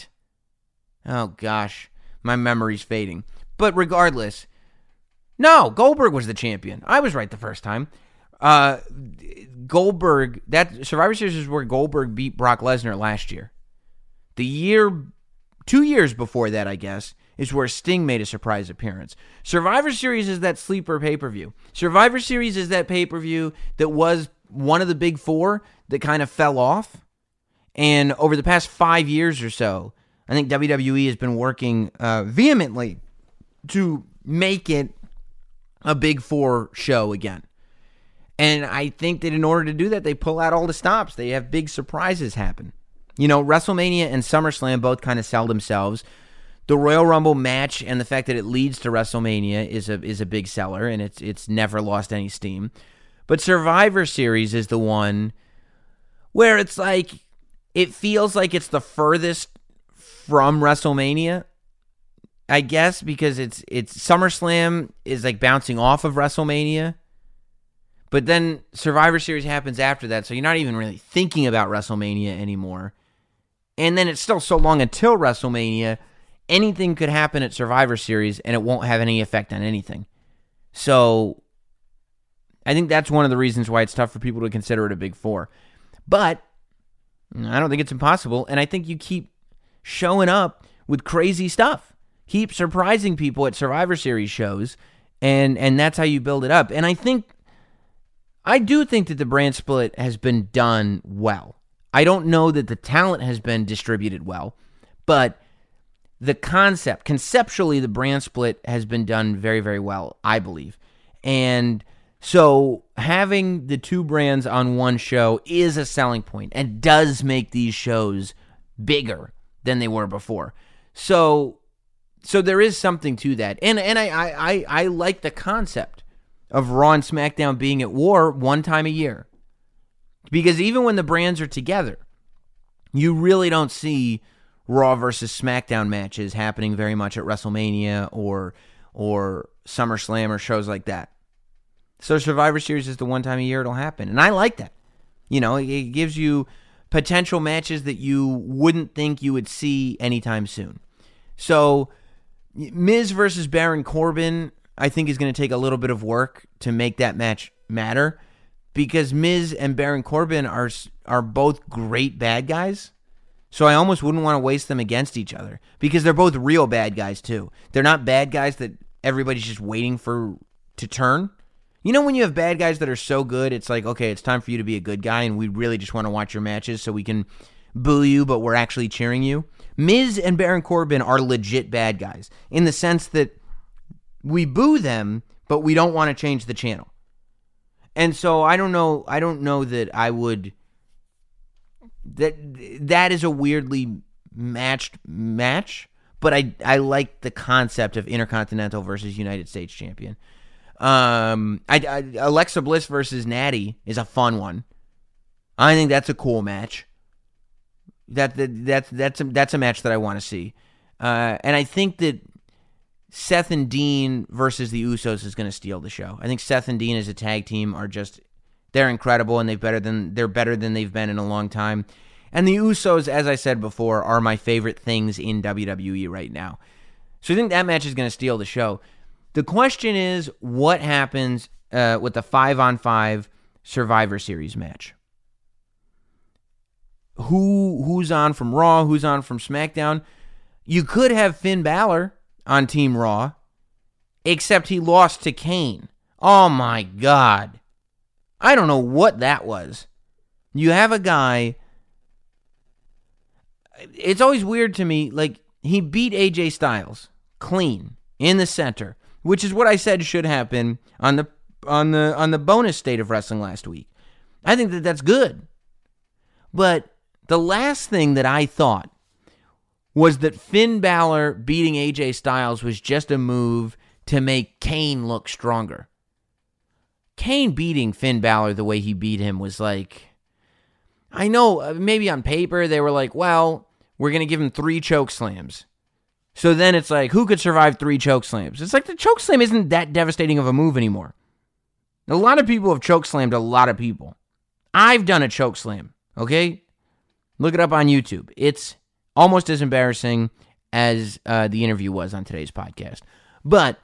Oh, gosh. My memory's fading. But regardless, no, Goldberg was the champion. I was right the first time. Uh, Goldberg, that Survivor Series is where Goldberg beat Brock Lesnar last year. The year, two years before that, I guess, is where Sting made a surprise appearance. Survivor Series is that sleeper pay-per-view. Survivor Series is that pay-per-view that was one of the big four that kind of fell off. And over the past five years or so, I think W W E has been working uh, vehemently to make it a big four show again. And I think that in order to do that, they pull out all the stops. They have big surprises happen. You know, WrestleMania and SummerSlam both kind of sell themselves. The Royal Rumble match and the fact that it leads to WrestleMania is a is a big seller, and it's it's never lost any steam. But Survivor Series is the one where it's like, it feels like it's the furthest from WrestleMania, I guess, because it's it's SummerSlam is like bouncing off of WrestleMania. But then Survivor Series happens after that, so you're not even really thinking about WrestleMania anymore. And then it's still so long until WrestleMania, anything could happen at Survivor Series, and it won't have any effect on anything. So I think that's one of the reasons why it's tough for people to consider it a big four. But I don't think it's impossible, and I think you keep showing up with crazy stuff. Keep surprising people at Survivor Series shows, and, and that's how you build it up. And I think I do think that the brand split has been done well. I don't know that the talent has been distributed well, but the concept, conceptually, the brand split has been done very, very well, I believe. And so having the two brands on one show is a selling point and does make these shows bigger than they were before. So so there is something to that. And and I I, I, I like the concept of Raw and SmackDown being at war one time a year. Because even when the brands are together, you really don't see Raw versus SmackDown matches happening very much at WrestleMania or or SummerSlam or shows like that. So Survivor Series is the one time a year it'll happen. And I like that. You know, it gives you potential matches that you wouldn't think you would see anytime soon. So Miz versus Baron Corbin, I think, is going to take a little bit of work to make that match matter, because Miz and Baron Corbin are are both great bad guys. So I almost wouldn't want to waste them against each other because they're both real bad guys too. They're not bad guys that everybody's just waiting for to turn. You know when you have bad guys that are so good, it's like, okay, it's time for you to be a good guy and we really just want to watch your matches so we can boo you, but we're actually cheering you. Miz and Baron Corbin are legit bad guys in the sense that we boo them, but we don't want to change the channel. And so I don't know, I don't know that I would... That that is a weirdly matched match, but I I like the concept of Intercontinental versus United States Champion. Um, I, I Alexa Bliss versus Natty is a fun one. I think that's a cool match. That, that that's that's a, that's a match that I want to see. Uh, and I think that Seth and Dean versus the Usos is going to steal the show. I think Seth and Dean as a tag team are just. They're incredible, and they've better than they're better than they've been in a long time. And the Usos, as I said before, are my favorite things in W W E right now. So I think that match is going to steal the show. The question is, what happens uh, with the five-on-five Survivor Series match? Who who's on from Raw? Who's on from SmackDown? You could have Finn Balor on Team Raw, except he lost to Kane. Oh my God. I don't know what that was. You have a guy... It's always weird to me, like, he beat A J Styles clean in the center, which is what I said should happen on the on the on the bonus State of Wrestling last week. I think that that's good. But the last thing that I thought was that Finn Balor beating A J Styles was just a move to make Kane look stronger. Kane beating Finn Balor the way he beat him was like, I know, maybe on paper they were like, well, we're going to give him three choke slams. So then it's like, who could survive three choke slams? It's like the choke slam isn't that devastating of a move anymore. A lot of people have choke slammed a lot of people. I've done a choke slam, okay? Look it up on YouTube. It's almost as embarrassing as uh, the interview was on today's podcast. But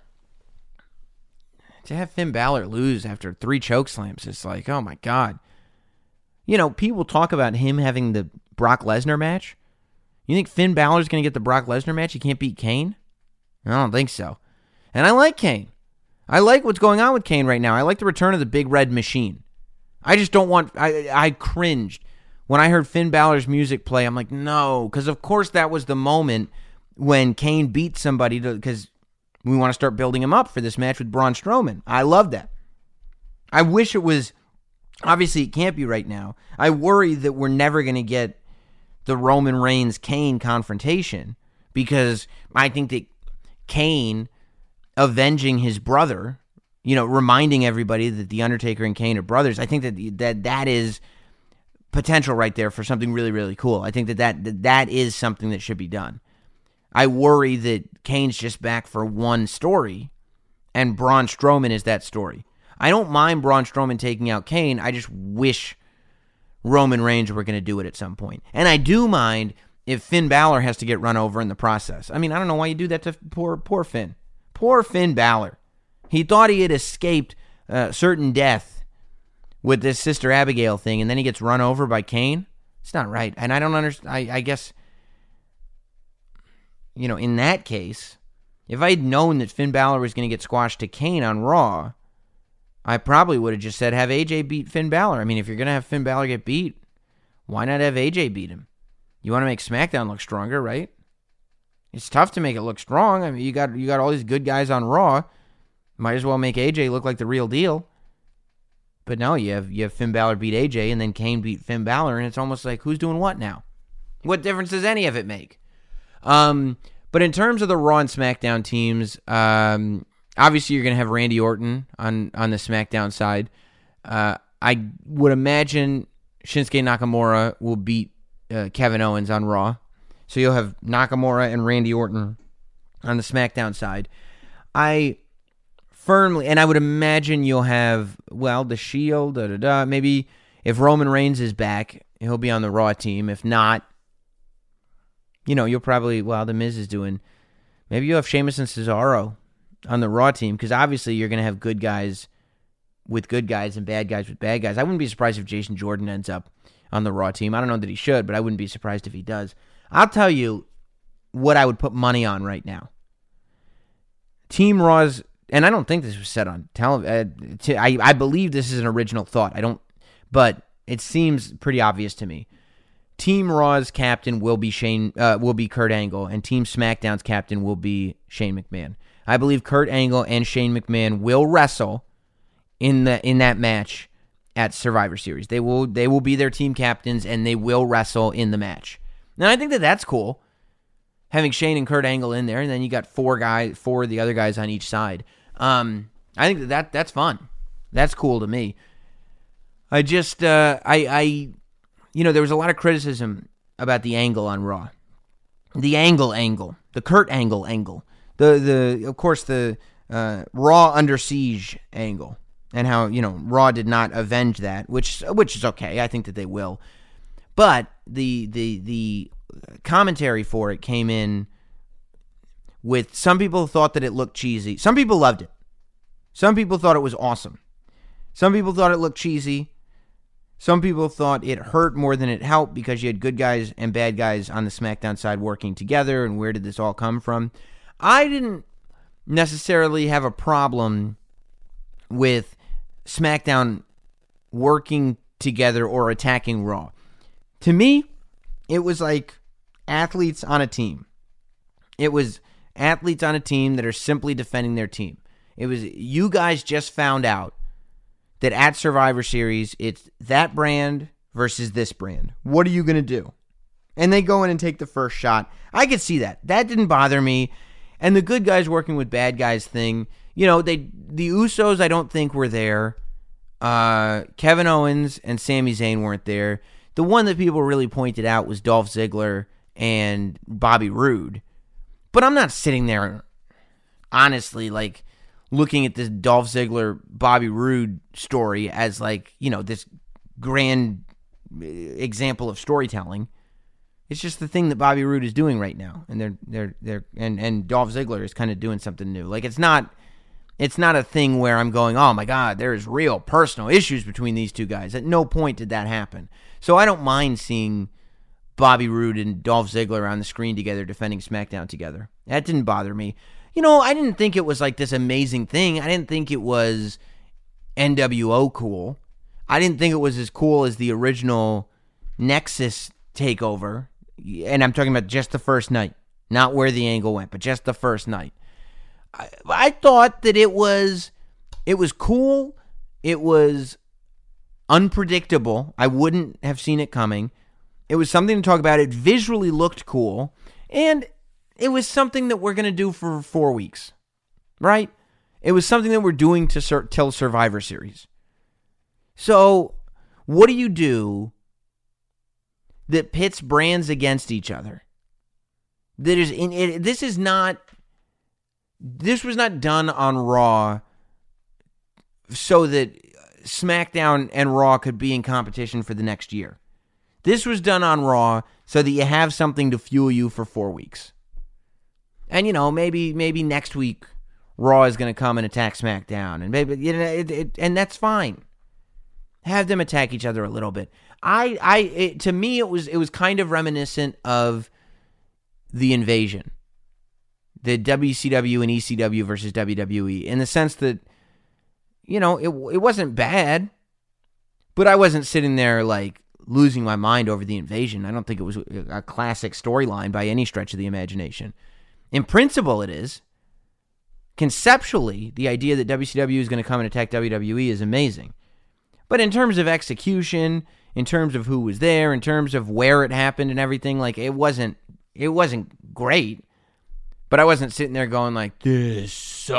to have Finn Balor lose after three choke slams, it's like, oh my God. You know, people talk about him having the Brock Lesnar match. You think Finn Balor's going to get the Brock Lesnar match? He can't beat Kane? I don't think so. And I like Kane. I like what's going on with Kane right now. I like the return of the Big Red Machine. I just don't want... I, I cringed when I heard Finn Balor's music play. I'm like, no. Because, of course, that was the moment when Kane beat somebody because we want to start building him up for this match with Braun Strowman. I love that. I wish it was... Obviously, it can't be right now. I worry that we're never going to get the Roman Reigns-Kane confrontation because I think that Kane avenging his brother, you know, reminding everybody that The Undertaker and Kane are brothers, I think that that, that is potential right there for something really, really cool. I think that that, that that is something that should be done. I worry that Kane's just back for one story and Braun Strowman is that story. I don't mind Braun Strowman taking out Kane. I just wish Roman Reigns were going to do it at some point. And I do mind if Finn Balor has to get run over in the process. I mean, I don't know why you do that to poor poor Finn. Poor Finn Balor. He thought he had escaped uh, certain death with this Sister Abigail thing, and then he gets run over by Kane. It's not right. And I don't understand. I, I guess, you know, in that case, if I had known that Finn Balor was going to get squashed to Kane on Raw, I probably would have just said, have A J beat Finn Balor. I mean, if you're going to have Finn Balor get beat, why not have A J beat him? You want to make SmackDown look stronger, right? It's tough to make it look strong. I mean, you got you got all these good guys on Raw. Might as well make A J look like the real deal. But no, you have you have Finn Balor beat A J, and then Kane beat Finn Balor, and it's almost like, who's doing what now? What difference does any of it make? Um, but in terms of the Raw and SmackDown teams, um... obviously, you're going to have Randy Orton on, on the SmackDown side. Uh, I would imagine Shinsuke Nakamura will beat uh, Kevin Owens on Raw. So you'll have Nakamura and Randy Orton on the SmackDown side. I firmly, and I would imagine you'll have, well, the Shield, da da da. Maybe if Roman Reigns is back, he'll be on the Raw team. If not, you know, you'll probably, well, The Miz is doing, maybe you'll have Sheamus and Cesaro on the Raw team, because obviously you're going to have good guys with good guys and bad guys with bad guys. I wouldn't be surprised if Jason Jordan ends up on the Raw team. I don't know that he should, but I wouldn't be surprised if he does. I'll tell you what I would put money on right now. Team Raw's, and I don't think this was said on television. Uh, I, I believe this is an original thought. I don't, but it seems pretty obvious to me. Team Raw's captain will be Shane, uh, will be Kurt Angle, and Team SmackDown's captain will be Shane McMahon. I believe Kurt Angle and Shane McMahon will wrestle in the in that match at Survivor Series. They will they will be their team captains, and they will wrestle in the match. And I think that that's cool, having Shane and Kurt Angle in there, and then you got four guys, four of the other guys on each side. Um, I think that, that that's fun. That's cool to me. I just uh, I I you know there was a lot of criticism about the angle on Raw, the Angle angle, the Kurt Angle angle, the the of course the uh, Raw Under Siege angle. And how, you know, Raw did not avenge that, which which is okay. I think that they will. But the the the commentary for it came in with some people thought that it looked cheesy. Some people loved it. Some people thought it was awesome. Some people thought it looked cheesy. Some people thought it hurt more than it helped because you had good guys and bad guys on the SmackDown side working together, and where did this all come from? I didn't necessarily have a problem with SmackDown working together or attacking Raw. To me, it was like athletes on a team. It was athletes on a team that are simply defending their team. It was, you guys just found out that at Survivor Series, it's that brand versus this brand. What are you going to do? And they go in and take the first shot. I could see that. That didn't bother me. And the good guys working with bad guys thing, you know, they the Usos I don't think were there. Uh, Kevin Owens and Sami Zayn weren't there. The one that people really pointed out was Dolph Ziggler and Bobby Roode. But I'm not sitting there, honestly, like, looking at this Dolph Ziggler, Bobby Roode story as, like, you know, this grand example of storytelling. It's just the thing that Bobby Roode is doing right now. And they're they're they're and, and Dolph Ziggler is kind of doing something new. Like, it's not It's not a thing where I'm going, oh my God, there's real personal issues between these two guys. At no point did that happen. So I don't mind seeing Bobby Roode and Dolph Ziggler on the screen together defending SmackDown together. That didn't bother me. You know, I didn't think it was like this amazing thing. I didn't think it was N W O cool. I didn't think it was as cool as the original Nexus takeover. And I'm talking about just the first night. Not where the angle went, but just the first night. I, I thought that it was it was cool. It was unpredictable. I wouldn't have seen it coming. It was something to talk about. It visually looked cool. And it was something that we're going to do for four weeks. Right? It was something that we're doing to sur- till Survivor Series. So, what do you do that pits brands against each other? That is in it, this is not This was not done on Raw so that SmackDown and Raw could be in competition for the next year. This was done on Raw so that you have something to fuel you for four weeks. And, you know, maybe maybe next week Raw is going to come and attack SmackDown. And maybe you know, it, it, and that's fine. Have them attack each other a little bit. I, I, it, to me, it was it was kind of reminiscent of The Invasion. The W C W and E C W versus W W E, in the sense that, you know, it it wasn't bad, but I wasn't sitting there, like, losing my mind over The Invasion. I don't think it was a classic storyline by any stretch of the imagination. In principle, it is. Conceptually, the idea that W C W is going to come and attack W W E is amazing. But in terms of execution, in terms of who was there, in terms of where it happened and everything, like, it wasn't it wasn't great. But I wasn't sitting there going like, this sucks.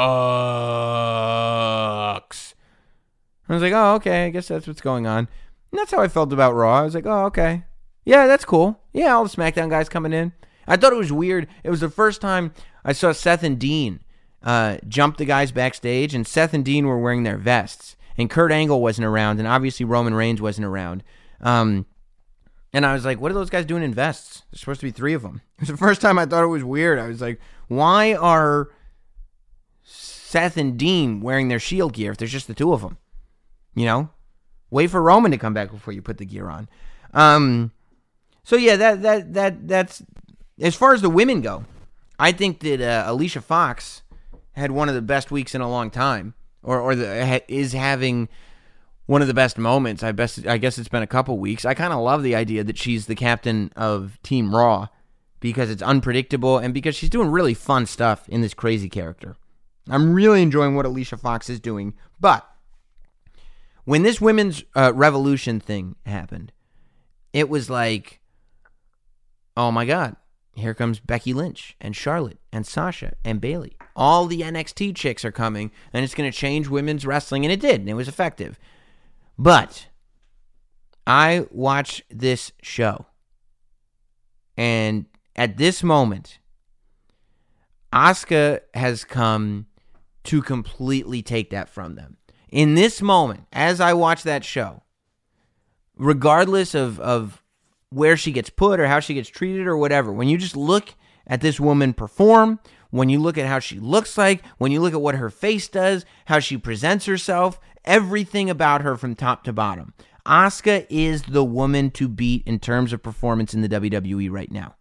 I was like, oh, okay, I guess that's what's going on. And that's how I felt about Raw. I was like, oh, okay. Yeah, that's cool. Yeah, all the SmackDown guys coming in. I thought it was weird. It was the first time I saw Seth and Dean uh, jump the guys backstage, and Seth and Dean were wearing their vests. And Kurt Angle wasn't around, and obviously Roman Reigns wasn't around. Um, and I was like, what are those guys doing in vests? There's supposed to be three of them. It was the first time I thought it was weird. I was like, why are Seth and Dean wearing their Shield gear if there's just the two of them? You know, wait for Roman to come back before you put the gear on. Um, so yeah, that that that that's as far as the women go. I think that uh, Alicia Fox had one of the best weeks in a long time, or or the, is having one of the best moments. I best I guess it's been a couple weeks. I kind of love the idea that she's the captain of Team Raw because it's unpredictable and because she's doing really fun stuff in this crazy character. I'm really enjoying what Alicia Fox is doing, but when this women's uh, revolution thing happened, it was like, oh my God, here comes Becky Lynch and Charlotte and Sasha and Bayley. All the N X T chicks are coming, and it's going to change women's wrestling, and it did, and it was effective. But I watched this show, and at this moment, Asuka has come to completely take that from them. In this moment, as I watch that show, regardless of, of where she gets put or how she gets treated or whatever, when you just look at this woman perform, when you look at how she looks like, when you look at what her face does, how she presents herself, everything about her from top to bottom, Asuka is the woman to beat in terms of performance in the W W E right now.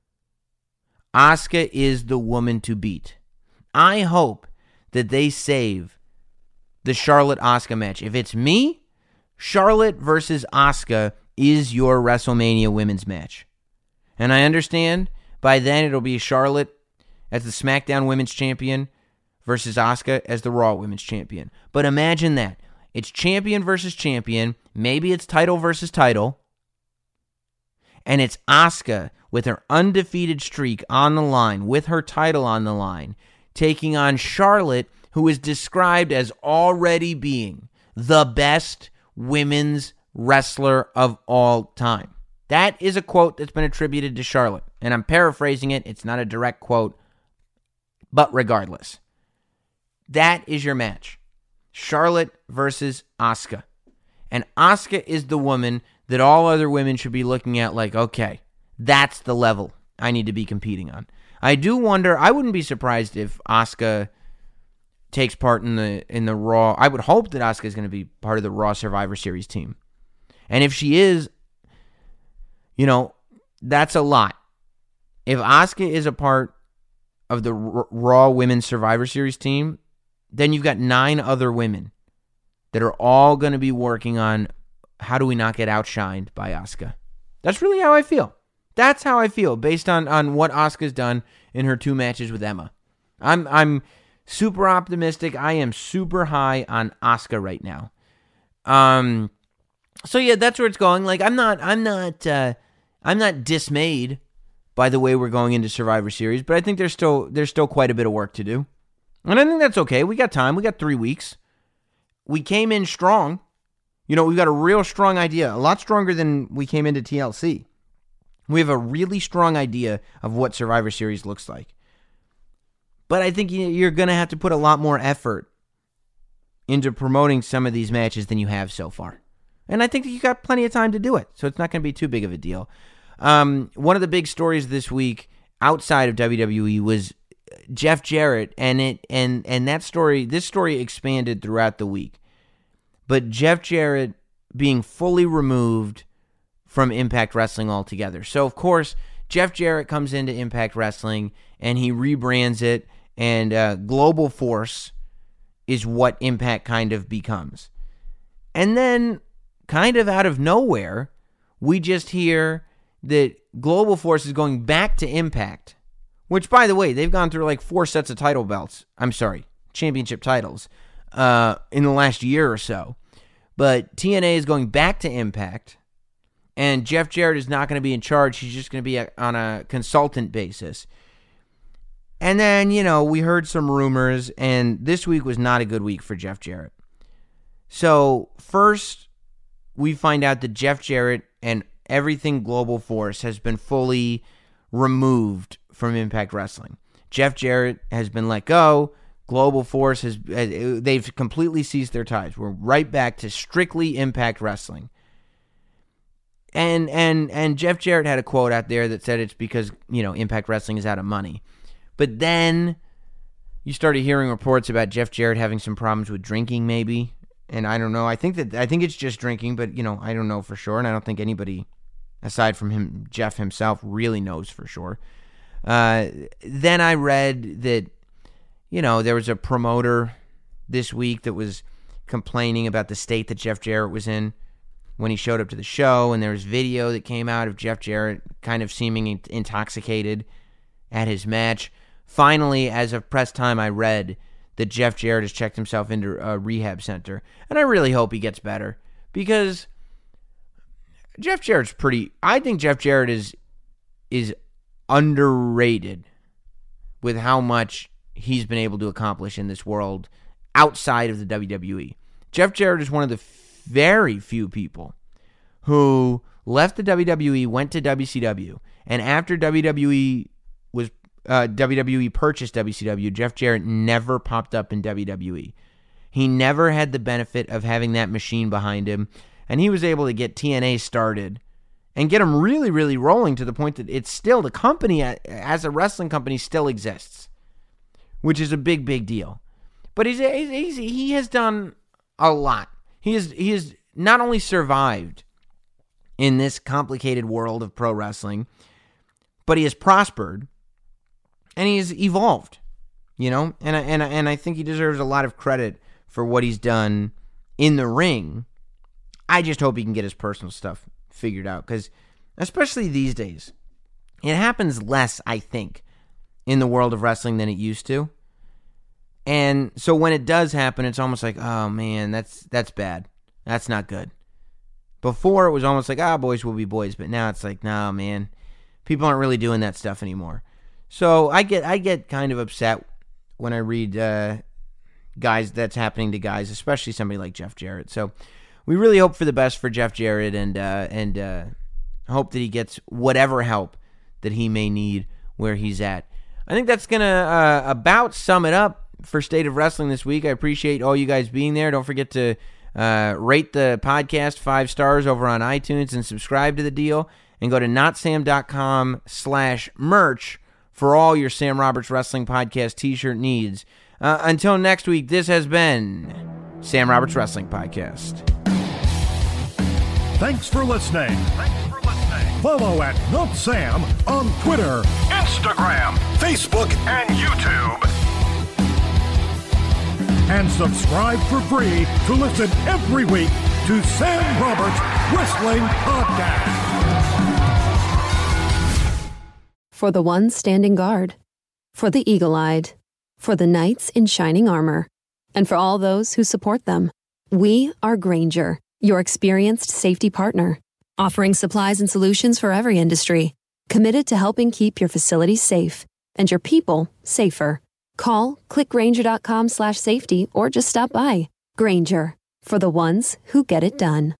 Asuka is the woman to beat. I hope that they save the Charlotte-Asuka match. If it's me, Charlotte versus Asuka is your WrestleMania women's match. And I understand by then it'll be Charlotte as the SmackDown Women's Champion versus Asuka as the Raw Women's Champion. But imagine that. It's champion versus champion. Maybe it's title versus title. And it's Asuka with her undefeated streak on the line, with her title on the line, taking on Charlotte, who is described as already being the best women's wrestler of all time. That is a quote that's been attributed to Charlotte, and I'm paraphrasing it. It's not a direct quote, but regardless, that is your match. Charlotte versus Asuka. And Asuka is the woman that all other women should be looking at like, okay, that's the level I need to be competing on. I do wonder, I wouldn't be surprised if Asuka takes part in the in the Raw. I would hope that Asuka is going to be part of the Raw Survivor Series team. And if she is, you know, that's a lot. If Asuka is a part of the R- Raw Women's Survivor Series team, then you've got nine other women that are all going to be working on how do we not get outshined by Asuka. That's really how I feel. That's how I feel based on, on what Asuka's done in her two matches with Emma. I'm I'm super optimistic. I am super high on Asuka right now. Um, so yeah, that's where it's going. Like I'm not I'm not uh, I'm not dismayed by the way we're going into Survivor Series, but I think there's still there's still quite a bit of work to do, and I think that's okay. We got time. We got three weeks. We came in strong. You know, we've got a real strong idea, a lot stronger than we came into T L C. We have a really strong idea of what Survivor Series looks like. But I think you're going to have to put a lot more effort into promoting some of these matches than you have so far. And I think that you got plenty of time to do it, so it's not going to be too big of a deal. Um, one of the big stories this week outside of W W E was Jeff Jarrett, and it and and that story, this story expanded throughout the week. But Jeff Jarrett being fully removed from Impact Wrestling altogether. So, of course, Jeff Jarrett comes into Impact Wrestling, and he rebrands it, and uh, Global Force is what Impact kind of becomes. And then, kind of out of nowhere, we just hear that Global Force is going back to Impact, which, by the way, they've gone through like four sets of title belts. I'm sorry, championship titles uh, in the last year or so. But T N A is going back to Impact, and Jeff Jarrett is not going to be in charge. He's just going to be a, on a consultant basis. And then, you know, we heard some rumors, and this week was not a good week for Jeff Jarrett. So, first, we find out that Jeff Jarrett and everything Global Force has been fully removed from Impact Wrestling. Jeff Jarrett has been let go. Global Force has, they've completely ceased their ties. We're right back to strictly Impact Wrestling. And and and Jeff Jarrett had a quote out there that said it's because, you know, Impact Wrestling is out of money. But then you started hearing reports about Jeff Jarrett having some problems with drinking, maybe. and I don't know. I think that I think it's just drinking, but you know, I don't know for sure, and I don't think anybody aside from him, Jeff himself, really knows for sure. Uh, then I read that, you know, there was a promoter this week that was complaining about the state that Jeff Jarrett was in when he showed up to the show, and there was video that came out of Jeff Jarrett kind of seeming intoxicated at his match. Finally, as of press time, I read that Jeff Jarrett has checked himself into a rehab center, and I really hope he gets better, because Jeff Jarrett's pretty... I think Jeff Jarrett is is underrated with how much he's been able to accomplish in this world outside of the W W E. Jeff Jarrett is one of the very few people who left the W W E, went to W C W, and after W W E was uh, W W E purchased W C W, Jeff Jarrett never popped up in W W E. He never had the benefit of having that machine behind him, and he was able to get T N A started and get them really, really rolling to the point that it's still, the company as a wrestling company still exists, which is a big, big deal. But he's, he's, he has done a lot. He has, he has not only survived in this complicated world of pro wrestling, but he has prospered and he has evolved, you know, and I, and I, and I think he deserves a lot of credit for what he's done in the ring. I just hope he can get his personal stuff figured out, because especially these days, it happens less, I think, in the world of wrestling than it used to. And so when it does happen, it's almost like, oh man, that's that's bad. That's not good. Before it was almost like, ah, boys will be boys, but now it's like, nah, man, people aren't really doing that stuff anymore. So I get I get kind of upset when I read uh, guys that's happening to guys, especially somebody like Jeff Jarrett. So we really hope for the best for Jeff Jarrett, and uh, and uh, hope that he gets whatever help that he may need where he's at. I think that's going to uh, about sum it up for State of Wrestling this week. I appreciate all you guys being there. Don't forget to uh, rate the podcast five stars over on iTunes and subscribe to the deal. And go to notsam.com slash merch for all your Sam Roberts Wrestling Podcast t-shirt needs. Uh, until next week, this has been Sam Roberts Wrestling Podcast. Thanks for listening. Thanks for listening. Follow at Not Sam on Twitter, Instagram, Facebook, and YouTube. And subscribe for free to listen every week to Sam Roberts Wrestling Podcast. For the ones standing guard, for the eagle-eyed, for the knights in shining armor, and for all those who support them, we are Grainger, your experienced safety partner, offering supplies and solutions for every industry, committed to helping keep your facilities safe and your people safer. Call, click Grainger.com slash safety, or just stop by. Grainger, for the ones who get it done.